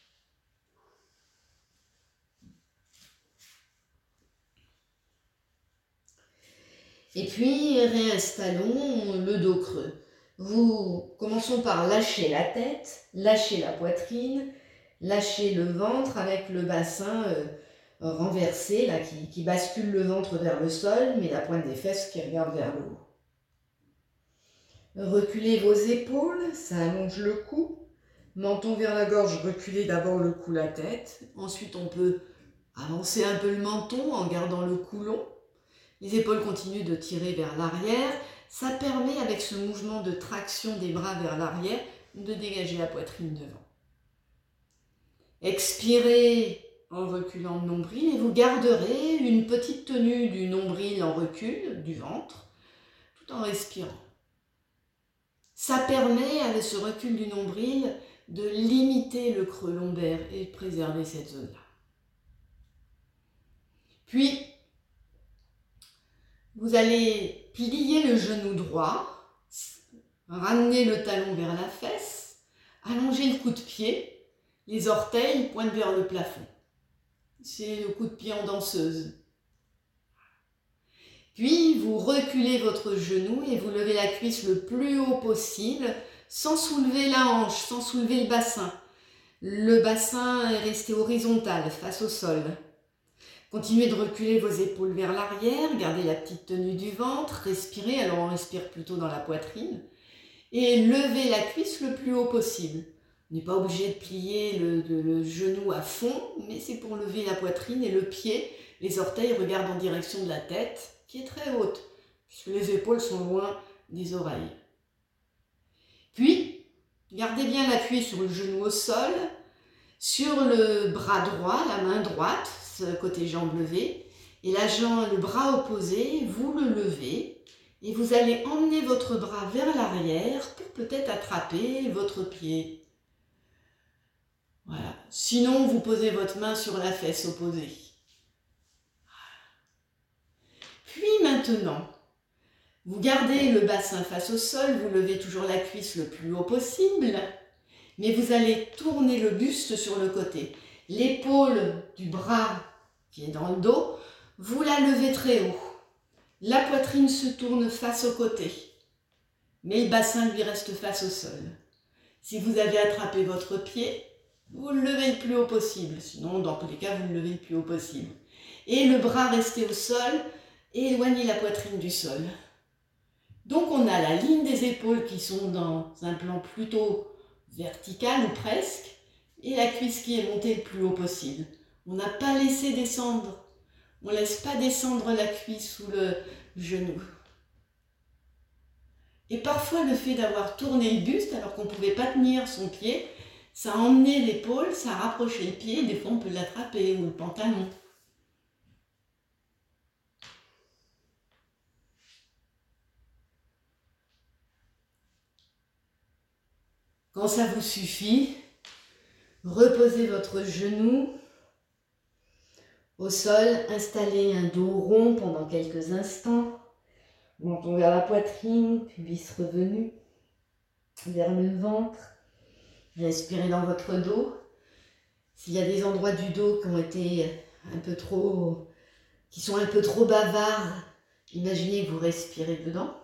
Et puis, réinstallons le dos creux. Vous commençons par lâcher la tête, lâcher la poitrine, lâcher le ventre avec le bassin euh, renversé, là, qui, qui bascule le ventre vers le sol, mais la pointe des fesses qui regarde vers le haut. Reculez vos épaules, ça allonge le cou. Menton vers la gorge, reculez d'abord le cou, la tête. Ensuite, on peut avancer un peu le menton en gardant le cou long. Les épaules continuent de tirer vers l'arrière. Ça permet, avec ce mouvement de traction des bras vers l'arrière, de dégager la poitrine devant. Expirez en reculant le nombril et vous garderez une petite tenue du nombril en recul, du ventre, tout en respirant. Ça permet, avec ce recul du nombril, de limiter le creux lombaire et de préserver cette zone-là. Puis, vous allez plier le genou droit, ramener le talon vers la fesse, allonger le coup de pied, les orteils pointent vers le plafond. C'est le coup de pied en danseuse. Puis, vous reculez votre genou et vous levez la cuisse le plus haut possible, sans soulever la hanche, sans soulever le bassin. Le bassin est resté horizontal, face au sol. Continuez de reculer vos épaules vers l'arrière, gardez la petite tenue du ventre, respirez, alors on respire plutôt dans la poitrine, et levez la cuisse le plus haut possible. On n'est pas obligé de plier le, le, le genou à fond, mais c'est pour lever la poitrine et le pied, les orteils regardent en direction de la tête, qui est très haute, puisque les épaules sont loin des oreilles. Puis, gardez bien l'appui sur le genou au sol, sur le bras droit, la main droite, côté jambe levée, et la jambe, le bras opposé, vous le levez, et vous allez emmener votre bras vers l'arrière pour peut-être attraper votre pied. Voilà. Sinon, vous posez votre main sur la fesse opposée. Puis maintenant, vous gardez le bassin face au sol, vous levez toujours la cuisse le plus haut possible, mais vous allez tourner le buste sur le côté. L'épaule du bras qui est dans le dos, vous la levez très haut. La poitrine se tourne face au côté, mais le bassin lui reste face au sol. Si vous avez attrapé votre pied, vous le levez le plus haut possible. Sinon, dans tous les cas, vous le levez le plus haut possible. Et le bras resté au sol, et éloignez la poitrine du sol. Donc on a la ligne des épaules qui sont dans un plan plutôt vertical ou presque, et la cuisse qui est montée le plus haut possible. On n'a pas laissé descendre, on ne laisse pas descendre la cuisse sous le genou. Et parfois le fait d'avoir tourné le buste alors qu'on ne pouvait pas tenir son pied, ça a emmené l'épaule, ça a rapproché le pied, des fois on peut l'attraper ou le pantalon. Quand ça vous suffit, reposez votre genou, Au sol, installez un dos rond pendant quelques instants. Menton vers la poitrine, pubis revenu vers le ventre. Respirez dans votre dos. S'il y a des endroits du dos qui ont été un peu trop, qui sont un peu trop bavards, imaginez que vous respirez dedans.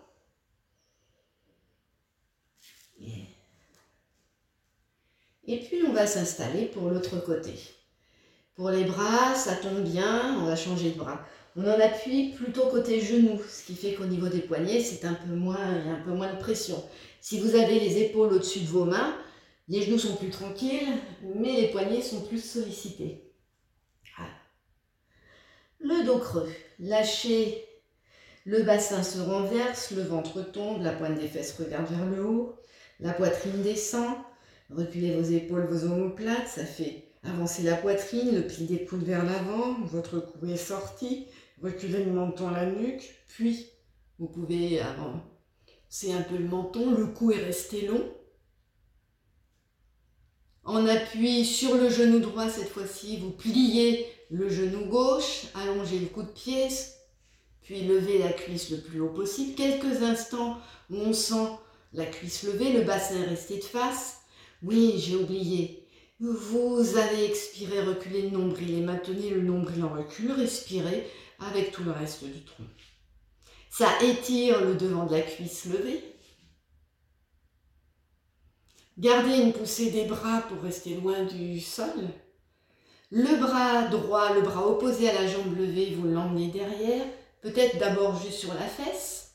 Et puis on va s'installer pour l'autre côté. Pour les bras, ça tombe bien, on va changer de bras. On en appuie plutôt côté genou, ce qui fait qu'au niveau des poignets, c'est un peu moins, il y a un peu moins de pression. Si vous avez les épaules au-dessus de vos mains, les genoux sont plus tranquilles, mais les poignets sont plus sollicités. Voilà. Le dos creux, lâchez, le bassin se renverse, le ventre tombe, la pointe des fesses regarde vers le haut, la poitrine descend, reculez vos épaules, vos omoplates, ça fait avancer la poitrine, le pli des coudes vers l'avant, votre cou est sorti, reculez le menton, la nuque, puis vous pouvez avancer un peu le menton, le cou est resté long. En appui sur le genou droit, cette fois-ci, vous pliez le genou gauche, allongez le coup de pied, puis levez la cuisse le plus haut possible. Quelques instants où on sent la cuisse levée, le bassin resté de face. Oui, j'ai oublié. Vous allez expirer, reculer le nombril et maintenez le nombril en recul. Respirez avec tout le reste du tronc. Ça étire le devant de la cuisse levée. Gardez une poussée des bras pour rester loin du sol. Le bras droit, le bras opposé à la jambe levée, vous l'emmenez derrière. Peut-être d'abord juste sur la fesse.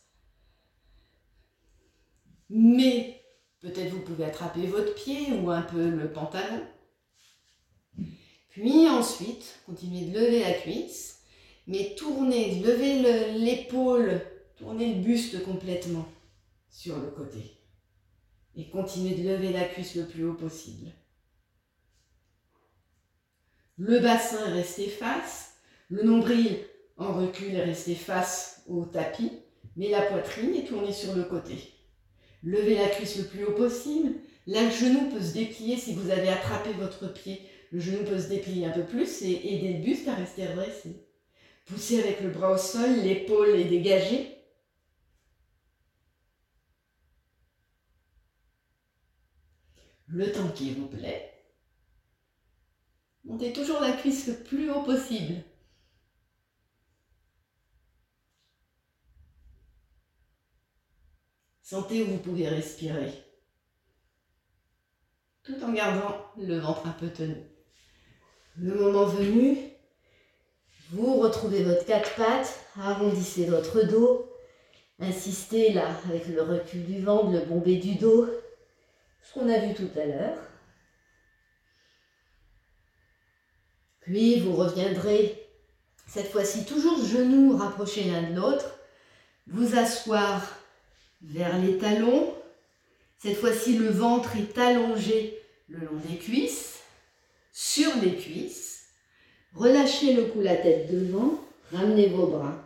Mais peut-être vous pouvez attraper votre pied ou un peu le pantalon. Puis ensuite, continuez de lever la cuisse. Mais tournez, levez l'épaule, tournez le buste complètement sur le côté. Et continuez de lever la cuisse le plus haut possible. Le bassin est resté face, le nombril en recul est resté face au tapis, mais la poitrine est tournée sur le côté. Levez la cuisse le plus haut possible. Là, le genou peut se déplier si vous avez attrapé votre pied. Le genou peut se déplier un peu plus et aider le buste à rester redressé. Poussez avec le bras au sol, l'épaule est dégagée. Le temps qui vous plaît. Montez toujours la cuisse le plus haut possible. Sentez où vous pouvez respirer, tout en gardant le ventre un peu tenu. Le moment venu, vous retrouvez votre quatre pattes, arrondissez votre dos, insistez là avec le recul du ventre, le bombé du dos, ce qu'on a vu tout à l'heure. Puis vous reviendrez, cette fois-ci toujours genoux rapprochés l'un de l'autre, vous asseoir vers les talons. Cette fois-ci, le ventre est allongé le long des cuisses, sur les cuisses. Relâchez le cou, la tête devant, ramenez vos bras.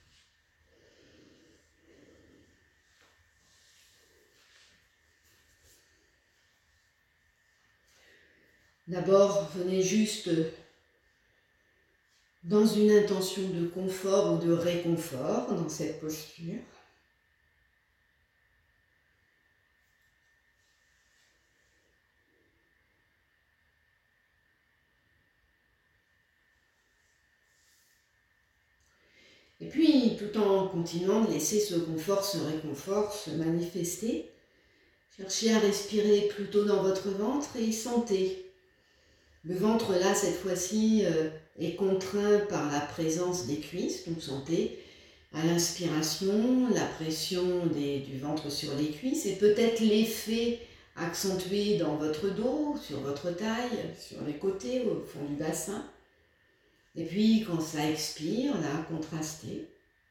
D'abord, venez juste dans une intention de confort ou de réconfort dans cette posture. Et puis, tout en continuant de laisser ce confort, ce réconfort se manifester, cherchez à respirer plutôt dans votre ventre et sentez. Le ventre, là, cette fois-ci, euh, est contraint par la présence des cuisses, donc sentez à l'inspiration la pression des, du ventre sur les cuisses et peut-être l'effet accentué dans votre dos, sur votre taille, sur les côtés, au fond du bassin. Et puis, quand ça expire, là, contrastez.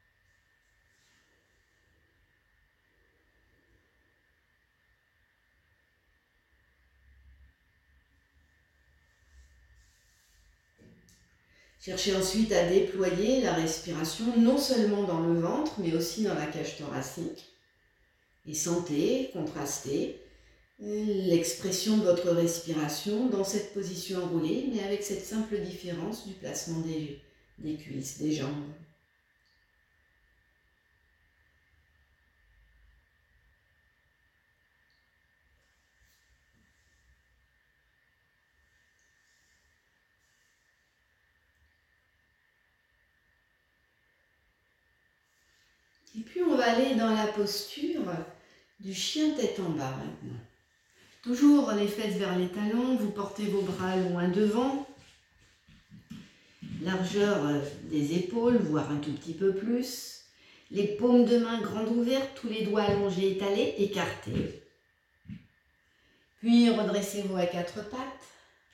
Cherchez ensuite à déployer la respiration, non seulement dans le ventre, mais aussi dans la cage thoracique. Et sentez, contrastez l'expression de votre respiration dans cette position enroulée, mais avec cette simple différence du placement des, des cuisses, des jambes. Et puis on va aller dans la posture du chien tête en bas maintenant. Toujours les fesses vers les talons, vous portez vos bras loin devant. Largeur des épaules, voire un tout petit peu plus. Les paumes de main grandes ouvertes, tous les doigts allongés, étalés, écartés. Puis redressez-vous à quatre pattes.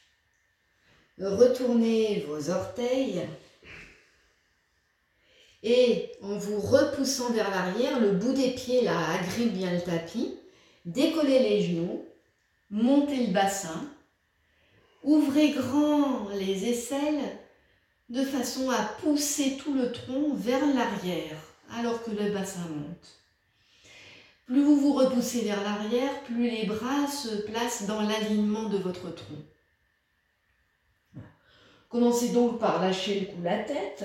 Retournez vos orteils. Et en vous repoussant vers l'arrière, le bout des pieds là agrippe bien le tapis. Décollez les genoux. Montez le bassin. Ouvrez grand les aisselles de façon à pousser tout le tronc vers l'arrière alors que le bassin monte. Plus vous vous repoussez vers l'arrière, plus les bras se placent dans l'alignement de votre tronc. Commencez donc par lâcher le cou, la tête.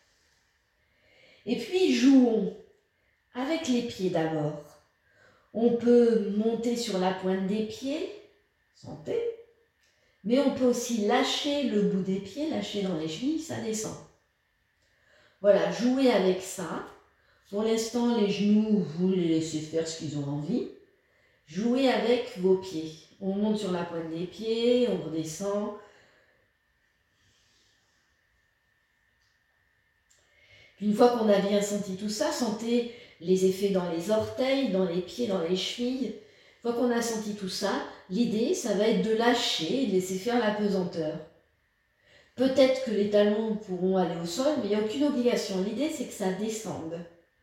Et puis jouons avec les pieds d'abord. On peut monter sur la pointe des pieds, sentez. Mais on peut aussi lâcher le bout des pieds, lâcher dans les chevilles, ça descend. Voilà, jouez avec ça. Pour l'instant, les genoux, vous les laissez faire ce qu'ils ont envie. Jouez avec vos pieds. On monte sur la pointe des pieds, on redescend. Puis une fois qu'on a bien senti tout ça, sentez les effets dans les orteils, dans les pieds, dans les chevilles. Une fois qu'on a senti tout ça, l'idée, ça va être de lâcher et de laisser faire la pesanteur. Peut-être que les talons pourront aller au sol, mais il n'y a aucune obligation. L'idée, c'est que ça descende.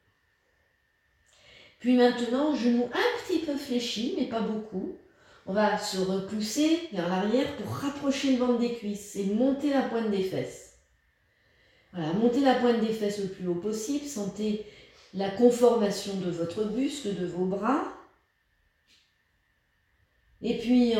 Puis maintenant, genoux un petit peu fléchis, mais pas beaucoup. On va se repousser vers l'arrière pour rapprocher le ventre des cuisses et monter la pointe des fesses. Voilà, montez la pointe des fesses le plus haut possible. Sentez la conformation de votre buste, de vos bras. Et puis,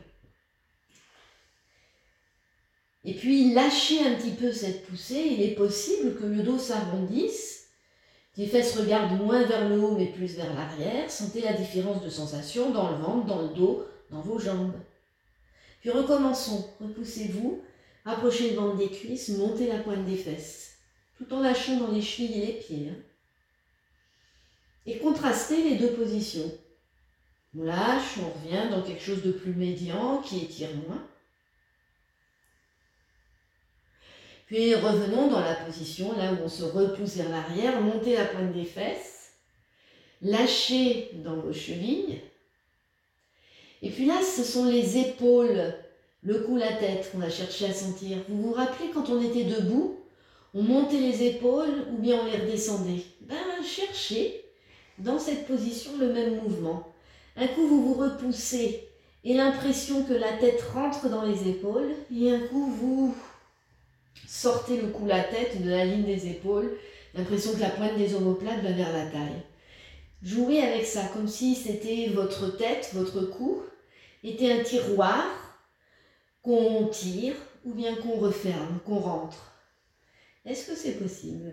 et puis lâchez un petit peu cette poussée. Il est possible que le dos s'arrondisse. Les fesses regardent moins vers le haut, mais plus vers l'arrière. Sentez la différence de sensation dans le ventre, dans le dos, dans vos jambes. Puis recommençons. Repoussez-vous, rapprochez le ventre des cuisses, montez la pointe des fesses, tout en lâchant dans les chevilles et les pieds. Et contrastez les deux positions. On lâche, on revient dans quelque chose de plus médian, qui étire moins. Puis revenons dans la position, là où on se repousse vers l'arrière, montez la pointe des fesses, lâchez dans vos chevilles. Et puis là, ce sont les épaules, le cou, la tête qu'on a cherché à sentir. Vous vous rappelez quand on était debout, on montait les épaules ou bien on les redescendait? Ben, cherchez dans cette position le même mouvement. Un coup, vous vous repoussez et l'impression que la tête rentre dans les épaules, et un coup, vous sortez le cou, la tête de la ligne des épaules, l'impression que la pointe des omoplates va vers la taille. Jouez avec ça, comme si c'était votre tête, votre cou, était un tiroir qu'on tire ou bien qu'on referme, qu'on rentre. Est-ce que c'est possible?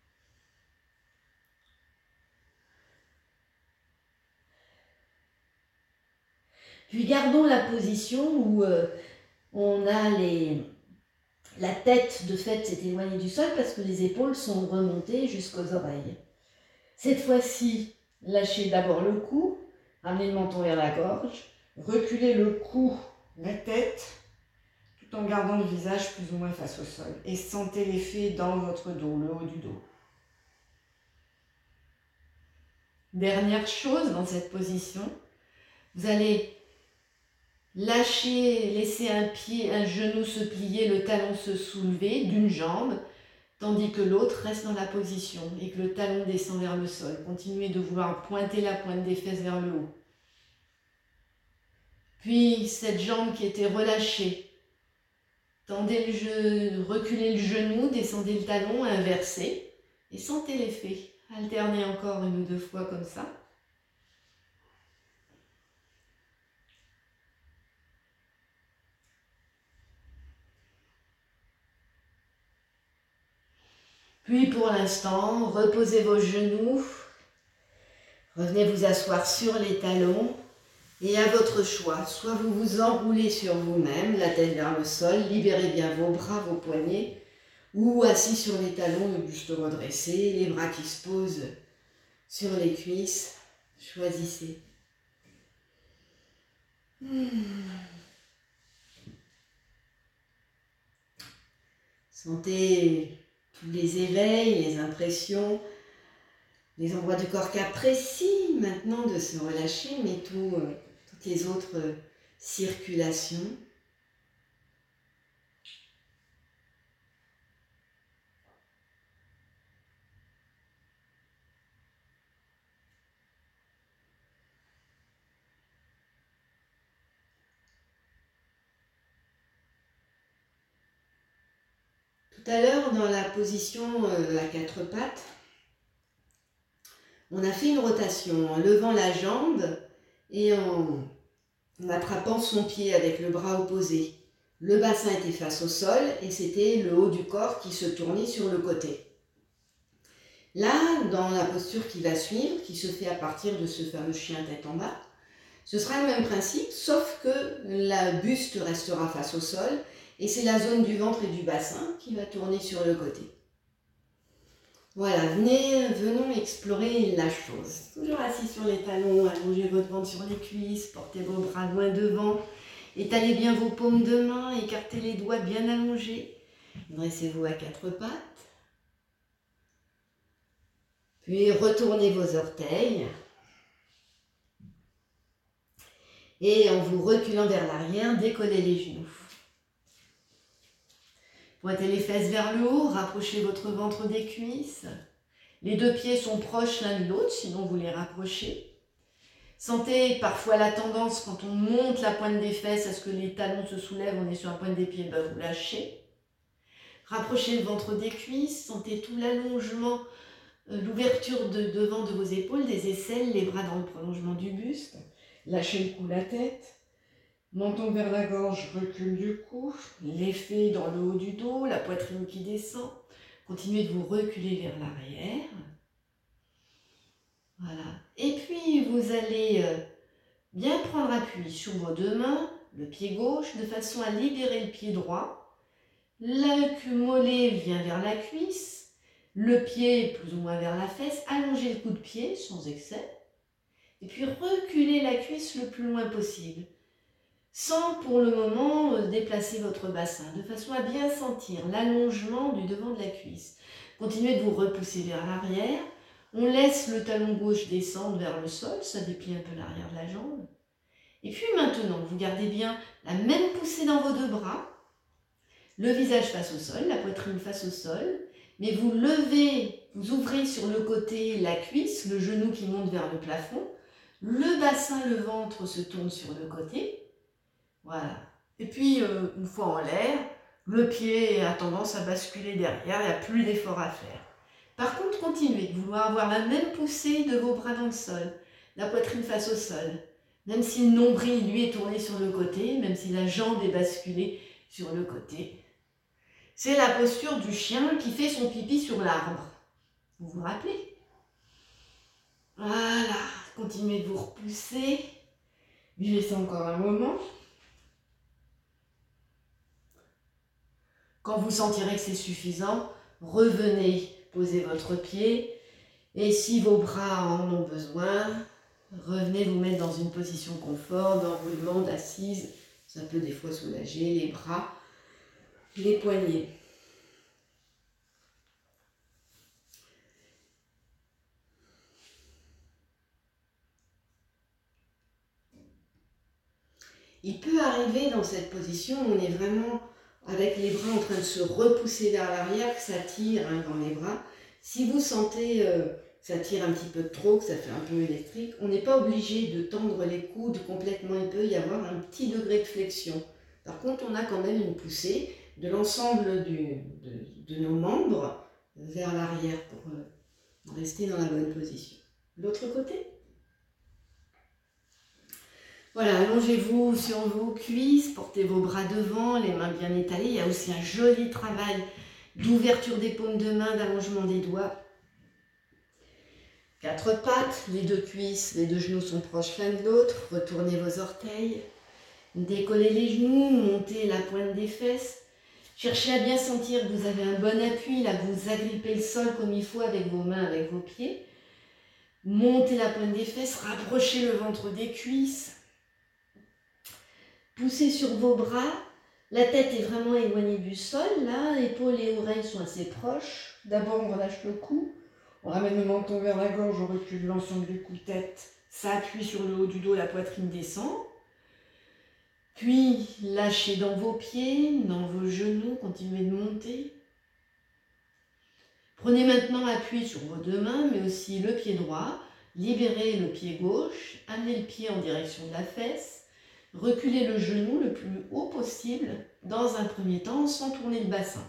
Puis gardons la position où euh, on a les... la tête de fait s'est éloignée du sol parce que les épaules sont remontées jusqu'aux oreilles. Cette fois-ci, lâchez d'abord le cou, ramenez le menton vers la gorge, reculez le cou, la tête, tout en gardant le visage plus ou moins face au sol. Et sentez l'effet dans votre dos, le haut du dos. Dernière chose dans cette position, vous allez lâcher, laisser un pied, un genou se plier, le talon se soulever d'une jambe, tandis que l'autre reste dans la position et que le talon descend vers le sol. Continuez de vouloir pointer la pointe des fesses vers le haut. Puis cette jambe qui était relâchée, tendez le genou, reculez le genou, descendez le talon, inversez et sentez l'effet. Alternez encore une ou deux fois comme ça. Puis pour l'instant, reposez vos genoux. Revenez vous asseoir sur les talons. Et à votre choix, soit vous vous enroulez sur vous-même, la tête vers le sol, libérez bien vos bras, vos poignets, ou assis sur les talons, le buste redressé, les bras qui se posent sur les cuisses. Choisissez. Hmm. Sentez tous les éveils, les impressions, les endroits du corps qu'apprécie maintenant de se relâcher, mais tout, euh, toutes les autres euh, circulations. Tout à l'heure, dans la position euh, à quatre pattes, on a fait une rotation en levant la jambe et en, en attrapant son pied avec le bras opposé. Le bassin était face au sol et c'était le haut du corps qui se tournait sur le côté. Là, dans la posture qui va suivre, qui se fait à partir de ce fameux chien tête en bas, ce sera le même principe, sauf que la buste restera face au sol et c'est la zone du ventre et du bassin qui va tourner sur le côté. Voilà, venez, venons explorer la chose. Toujours assis sur les talons, allongez votre ventre sur les cuisses, portez vos bras loin devant, étalez bien vos paumes de main, écartez les doigts bien allongés, dressez-vous à quatre pattes. Puis retournez vos orteils. Et en vous reculant vers l'arrière, décollez les genoux. Pointez les fesses vers le haut, rapprochez votre ventre des cuisses. Les deux pieds sont proches l'un de l'autre, sinon vous les rapprochez. Sentez parfois la tendance, quand on monte la pointe des fesses, à ce que les talons se soulèvent, on est sur la pointe des pieds, ben vous lâchez. Rapprochez le ventre des cuisses, sentez tout l'allongement, l'ouverture de devant de vos épaules, des aisselles, les bras dans le prolongement du buste. Lâchez le cou, la tête. Menton vers la gorge, recul du cou. L'effet dans le haut du dos, la poitrine qui descend. Continuez de vous reculer vers l'arrière. Voilà. Et puis, vous allez bien prendre appui sur vos deux mains, le pied gauche, de façon à libérer le pied droit. Le mollet vient vers la cuisse. Le pied plus ou moins vers la fesse. Allongez le coup de pied sans excès. Et puis, reculez la cuisse le plus loin possible. Sans pour le moment déplacer votre bassin, de façon à bien sentir l'allongement du devant de la cuisse. Continuez de vous repousser vers l'arrière. On laisse le talon gauche descendre vers le sol, ça déplie un peu l'arrière de la jambe. Et puis maintenant, vous gardez bien la même poussée dans vos deux bras, le visage face au sol, la poitrine face au sol, mais vous levez, vous ouvrez sur le côté la cuisse, le genou qui monte vers le plafond, le bassin, le ventre se tourne sur le côté. Voilà. Et puis, euh, une fois en l'air, le pied a tendance à basculer derrière, il n'y a plus d'effort à faire. Par contre, continuez de vouloir avoir la même poussée de vos bras dans le sol, la poitrine face au sol, même si le nombril, lui, est tourné sur le côté, même si la jambe est basculée sur le côté. C'est la posture du chien qui fait son pipi sur l'arbre. Vous vous rappelez? Voilà, continuez de vous repousser. Vivez ça encore un moment. Quand vous sentirez que c'est suffisant, revenez poser votre pied. Et si vos bras en ont besoin, revenez vous mettre dans une position confort, d'enroulement, d'assise. Ça peut des fois soulager les bras, les poignets. Il peut arriver dans cette position où on est vraiment avec les bras en train de se repousser vers l'arrière, que ça tire hein, dans les bras. Si vous sentez euh, que ça tire un petit peu trop, que ça fait un peu électrique, on n'est pas obligé de tendre les coudes complètement, il peut y avoir un petit degré de flexion. Par contre, on a quand même une poussée de l'ensemble de, de nos membres vers l'arrière pour euh, rester dans la bonne position. L'autre côté. Voilà, allongez-vous sur vos cuisses, portez vos bras devant, les mains bien étalées. Il y a aussi un joli travail d'ouverture des paumes de main, d'allongement des doigts. Quatre pattes, les deux cuisses, les deux genoux sont proches l'un de l'autre. Retournez vos orteils. Décollez les genoux, montez la pointe des fesses. Cherchez à bien sentir que vous avez un bon appui, là, que vous agrippez le sol comme il faut avec vos mains, avec vos pieds. Montez la pointe des fesses, rapprochez le ventre des cuisses. Poussez sur vos bras. La tête est vraiment éloignée du sol, là. Épaules et oreilles sont assez proches. D'abord, on relâche le cou. On ramène le menton vers la gorge, on recule l'ensemble du cou-tête. Ça appuie sur le haut du dos, la poitrine descend. Puis, lâchez dans vos pieds, dans vos genoux, continuez de monter. Prenez maintenant appui sur vos deux mains, mais aussi le pied droit. Libérez le pied gauche, amenez le pied en direction de la fesse. Reculez le genou le plus haut possible, dans un premier temps, sans tourner le bassin.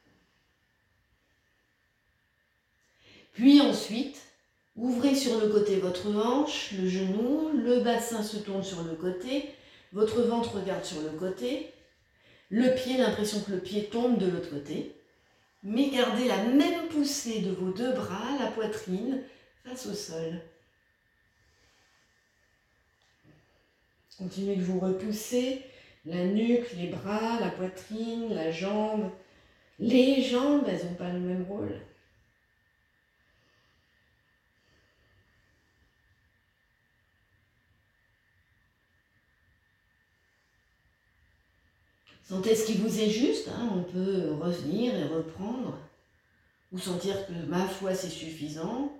Puis ensuite, ouvrez sur le côté votre hanche, le genou, le bassin se tourne sur le côté, votre ventre regarde sur le côté, le pied, l'impression que le pied tombe de l'autre côté, mais gardez la même poussée de vos deux bras, la poitrine, face au sol. Continuez de vous repousser, la nuque, les bras, la poitrine, la jambe, les jambes, elles n'ont pas le même rôle. Sentez ce qui vous est juste, hein, on peut revenir et reprendre, ou sentir que ma foi c'est suffisant.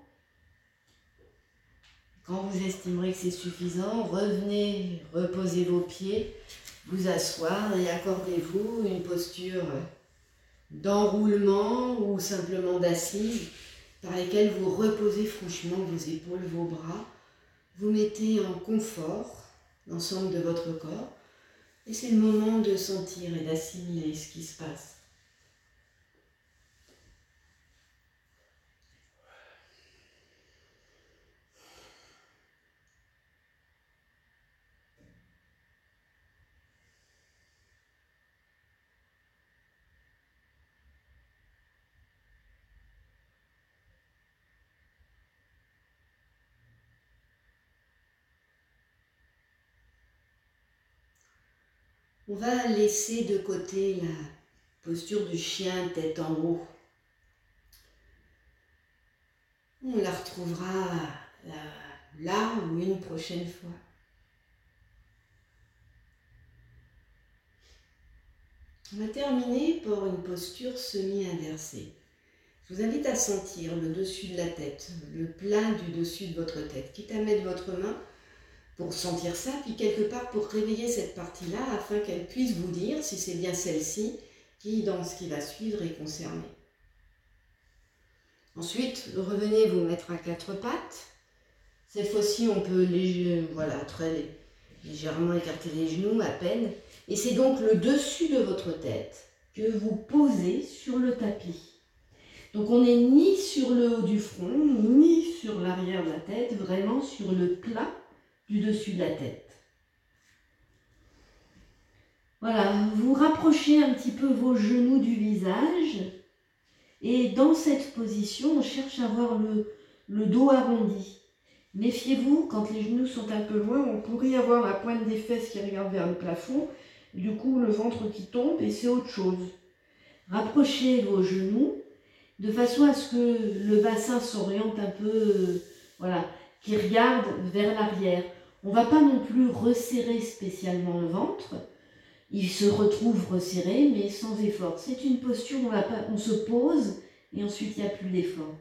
Quand vous estimerez que c'est suffisant, revenez, reposez vos pieds, vous asseoir et accordez-vous une posture d'enroulement ou simplement d'assise par lesquelles vous reposez franchement vos épaules, vos bras. Vous mettez en confort l'ensemble de votre corps. Et c'est le moment de sentir et d'assimiler ce qui se passe. On va laisser de côté la posture du chien tête en haut. On la retrouvera là, là ou une prochaine fois. On va terminer par une posture semi-inversée. Je vous invite à sentir le dessus de la tête, le plat du dessus de votre tête, quitte à mettre votre main pour sentir ça, puis quelque part pour réveiller cette partie-là, afin qu'elle puisse vous dire si c'est bien celle-ci qui, dans ce qui va suivre, est concernée. Ensuite, revenez vous mettre à quatre pattes. Cette fois-ci, on peut léger, voilà, très légèrement écarter les genoux, à peine. Et c'est donc le dessus de votre tête que vous posez sur le tapis. Donc on n'est ni sur le haut du front, ni sur l'arrière de la tête, vraiment sur le plat du dessus de la tête. Voilà, vous rapprochez un petit peu vos genoux du visage et dans cette position, on cherche à avoir le, le dos arrondi. Méfiez-vous, quand les genoux sont un peu loin, on pourrait avoir la pointe des fesses qui regarde vers le plafond, du coup le ventre qui tombe et c'est autre chose. Rapprochez vos genoux de façon à ce que le bassin s'oriente un peu, euh, voilà, qui regarde vers l'arrière. On ne va pas non plus resserrer spécialement le ventre. Il se retrouve resserré, mais sans effort. C'est une posture où on, va pas, on se pose et ensuite il n'y a plus d'effort.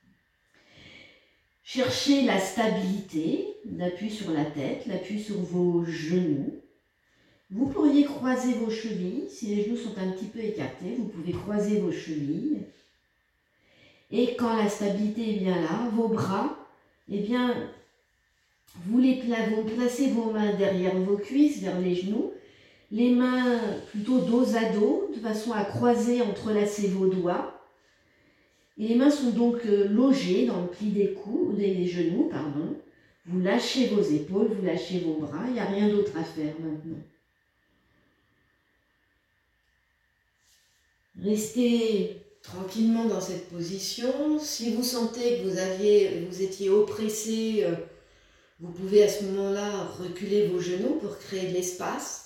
Cherchez la stabilité, l'appui sur la tête, l'appui sur vos genoux. Vous pourriez croiser vos chevilles. Si les genoux sont un petit peu écartés, vous pouvez croiser vos chevilles. Et quand la stabilité est bien là, vos bras, eh bien, vous, les pla vous placez vos mains derrière vos cuisses, vers les genoux, les mains plutôt dos à dos, de façon à croiser, entrelacer vos doigts. Et les mains sont donc logées dans le pli des coudes, des genoux, pardon. Vous lâchez vos épaules, vous lâchez vos bras, il n'y a rien d'autre à faire maintenant. Restez tranquillement dans cette position. Si vous sentez que vous, aviez, vous étiez oppressé, euh, vous pouvez à ce moment-là reculer vos genoux pour créer de l'espace.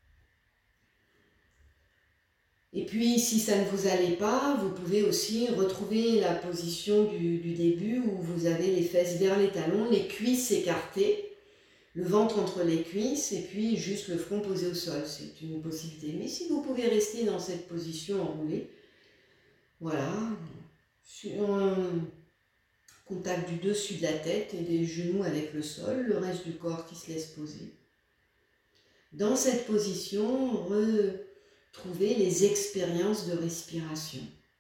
Et puis, si ça ne vous allait pas, vous pouvez aussi retrouver la position du, du début où vous avez les fesses vers les talons, les cuisses écartées, le ventre entre les cuisses et puis juste le front posé au sol. C'est une possibilité. Mais si vous pouvez rester dans cette position enroulée, voilà, sur un contact du dessus de la tête et des genoux avec le sol, le reste du corps qui se laisse poser. Dans cette position, retrouvez les expériences de respiration.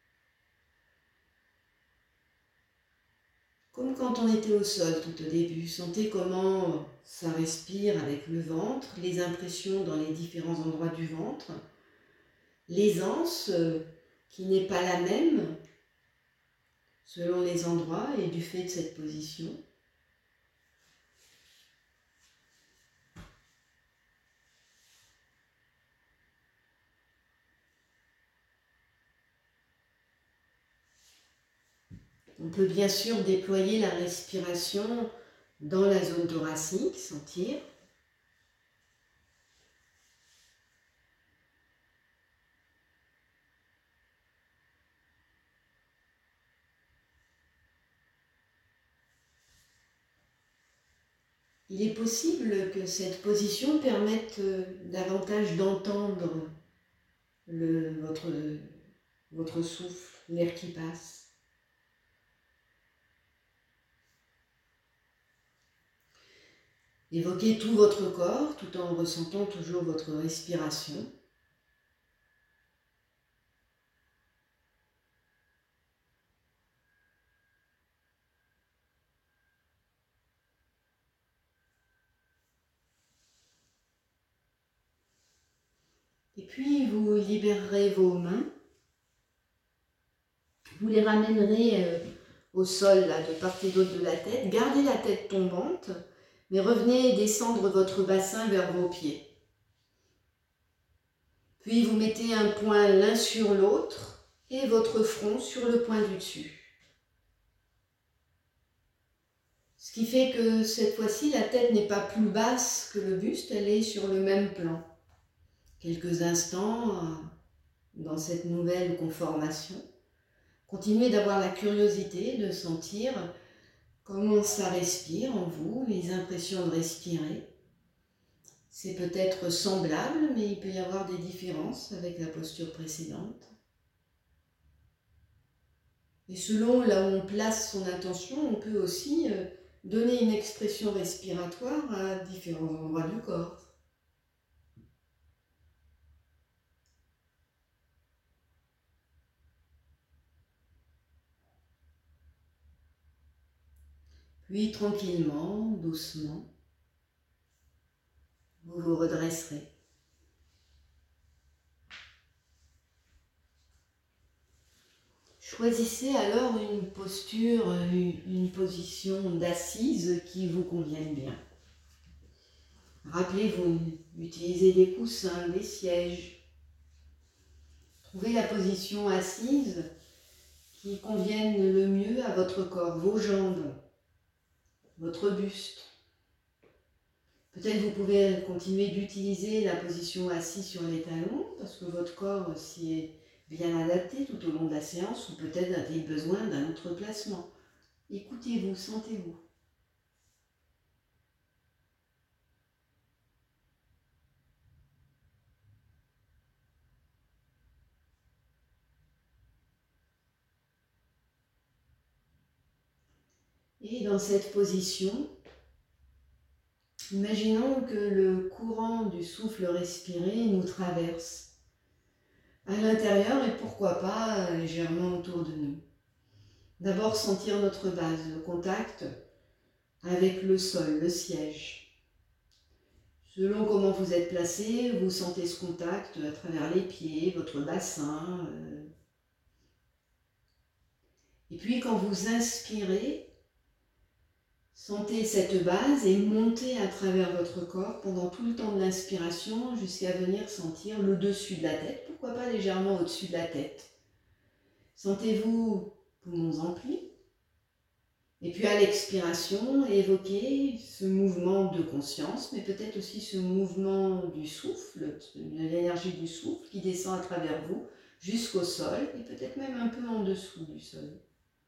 Comme quand on était au sol tout au début, sentez comment ça respire avec le ventre, les impressions dans les différents endroits du ventre, l'aisance qui n'est pas la même selon les endroits et du fait de cette position. On peut bien sûr déployer la respiration dans la zone thoracique, sentir. Il est possible que cette position permette davantage d'entendre le, votre, votre souffle, l'air qui passe. Évoquez tout votre corps tout en ressentant toujours votre respiration. Et puis vous libérerez vos mains. Vous les ramènerez au sol, là, de part et d'autre de la tête. Gardez la tête tombante, mais revenez descendre votre bassin vers vos pieds. Puis vous mettez un point l'un sur l'autre et votre front sur le point du dessus. Ce qui fait que cette fois-ci, la tête n'est pas plus basse que le buste, elle est sur le même plan. Quelques instants dans cette nouvelle conformation. Continuez d'avoir la curiosité de sentir comment ça respire en vous, les impressions de respirer. C'est peut-être semblable, mais il peut y avoir des différences avec la posture précédente. Et selon là où on place son attention, on peut aussi donner une expression respiratoire à différents endroits du corps. Puis tranquillement, doucement, vous vous redresserez. Choisissez alors une posture, une position d'assise qui vous convienne bien. Rappelez-vous, utilisez des coussins, des sièges. Trouvez la position assise qui convienne le mieux à votre corps, vos jambes, votre buste. Peut-être vous pouvez continuer d'utiliser la position assise sur les talons parce que votre corps s'y est bien adapté tout au long de la séance ou peut-être avez-vous besoin d'un autre placement. Écoutez-vous, sentez-vous. Et dans cette position, imaginons que le courant du souffle respiré nous traverse à l'intérieur et pourquoi pas légèrement autour de nous. D'abord sentir notre base, le contact avec le sol, le siège. Selon comment vous êtes placé, vous sentez ce contact à travers les pieds, votre bassin. Et puis quand vous inspirez, sentez cette base et montez à travers votre corps pendant tout le temps de l'inspiration jusqu'à venir sentir le dessus de la tête, pourquoi pas légèrement au-dessus de la tête. Sentez-vous poumons emplis. Et puis à l'expiration, évoquez ce mouvement de conscience, mais peut-être aussi ce mouvement du souffle, de l'énergie du souffle qui descend à travers vous jusqu'au sol et peut-être même un peu en dessous du sol.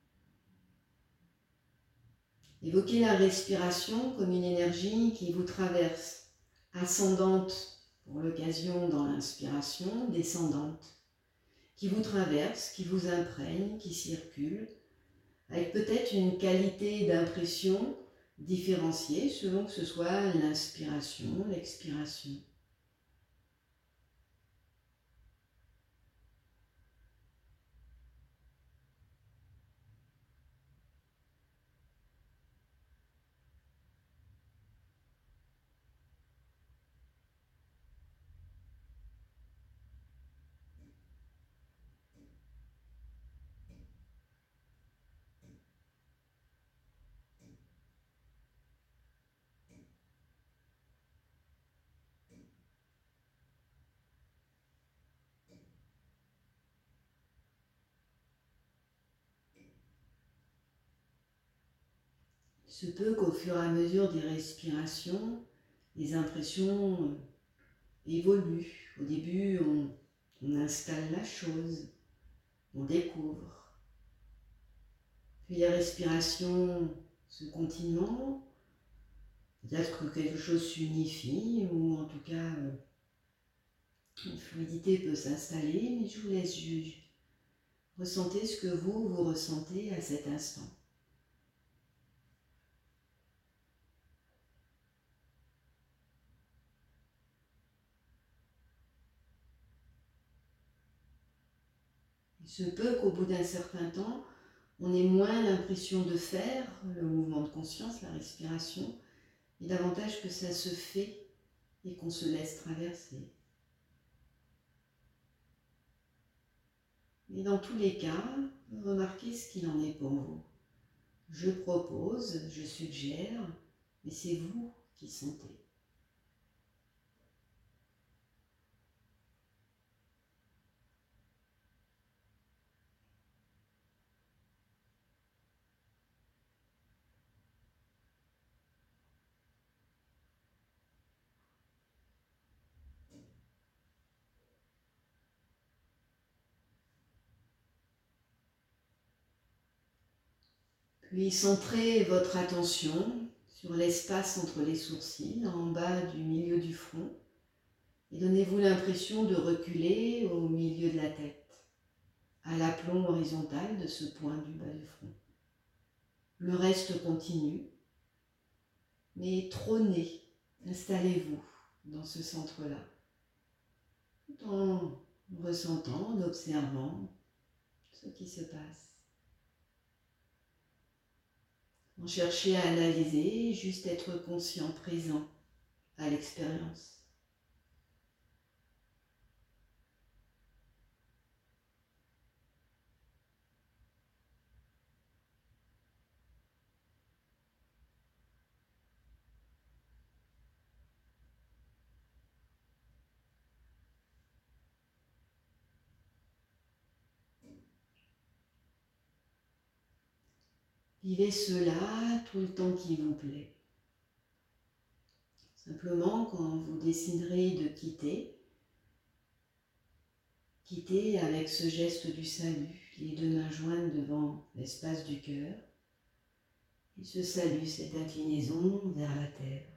Évoquez la respiration comme une énergie qui vous traverse, ascendante pour l'occasion dans l'inspiration, descendante, qui vous traverse, qui vous imprègne, qui circule, avec peut-être une qualité d'impression différenciée selon que ce soit l'inspiration, l'expiration. Il se peut qu'au fur et à mesure des respirations, les impressions évoluent. Au début, on, on installe la chose, on découvre. Puis les respirations se continuent, peut-être que quelque chose s'unifie, ou en tout cas une fluidité peut s'installer, mais je vous laisse juger. Ressentez ce que vous, vous ressentez à cet instant. Il se peut qu'au bout d'un certain temps, on ait moins l'impression de faire le mouvement de conscience, la respiration, et davantage que ça se fait et qu'on se laisse traverser. Mais dans tous les cas, remarquez ce qu'il en est pour vous. Je propose, je suggère, mais c'est vous qui sentez. Puis centrez votre attention sur l'espace entre les sourcils, en bas du milieu du front, et donnez-vous l'impression de reculer au milieu de la tête, à l'aplomb horizontal de ce point du bas du front. Le reste continue, mais trônez, installez-vous dans ce centre-là, tout en ressentant, en observant ce qui se passe. Sans chercher à analyser, juste être conscient, présent à l'expérience. Vivez cela tout le temps qui vous plaît. Simplement, quand vous déciderez de quitter, quittez avec ce geste du salut, les deux mains jointes devant l'espace du cœur, et ce salut, cette inclinaison vers la terre.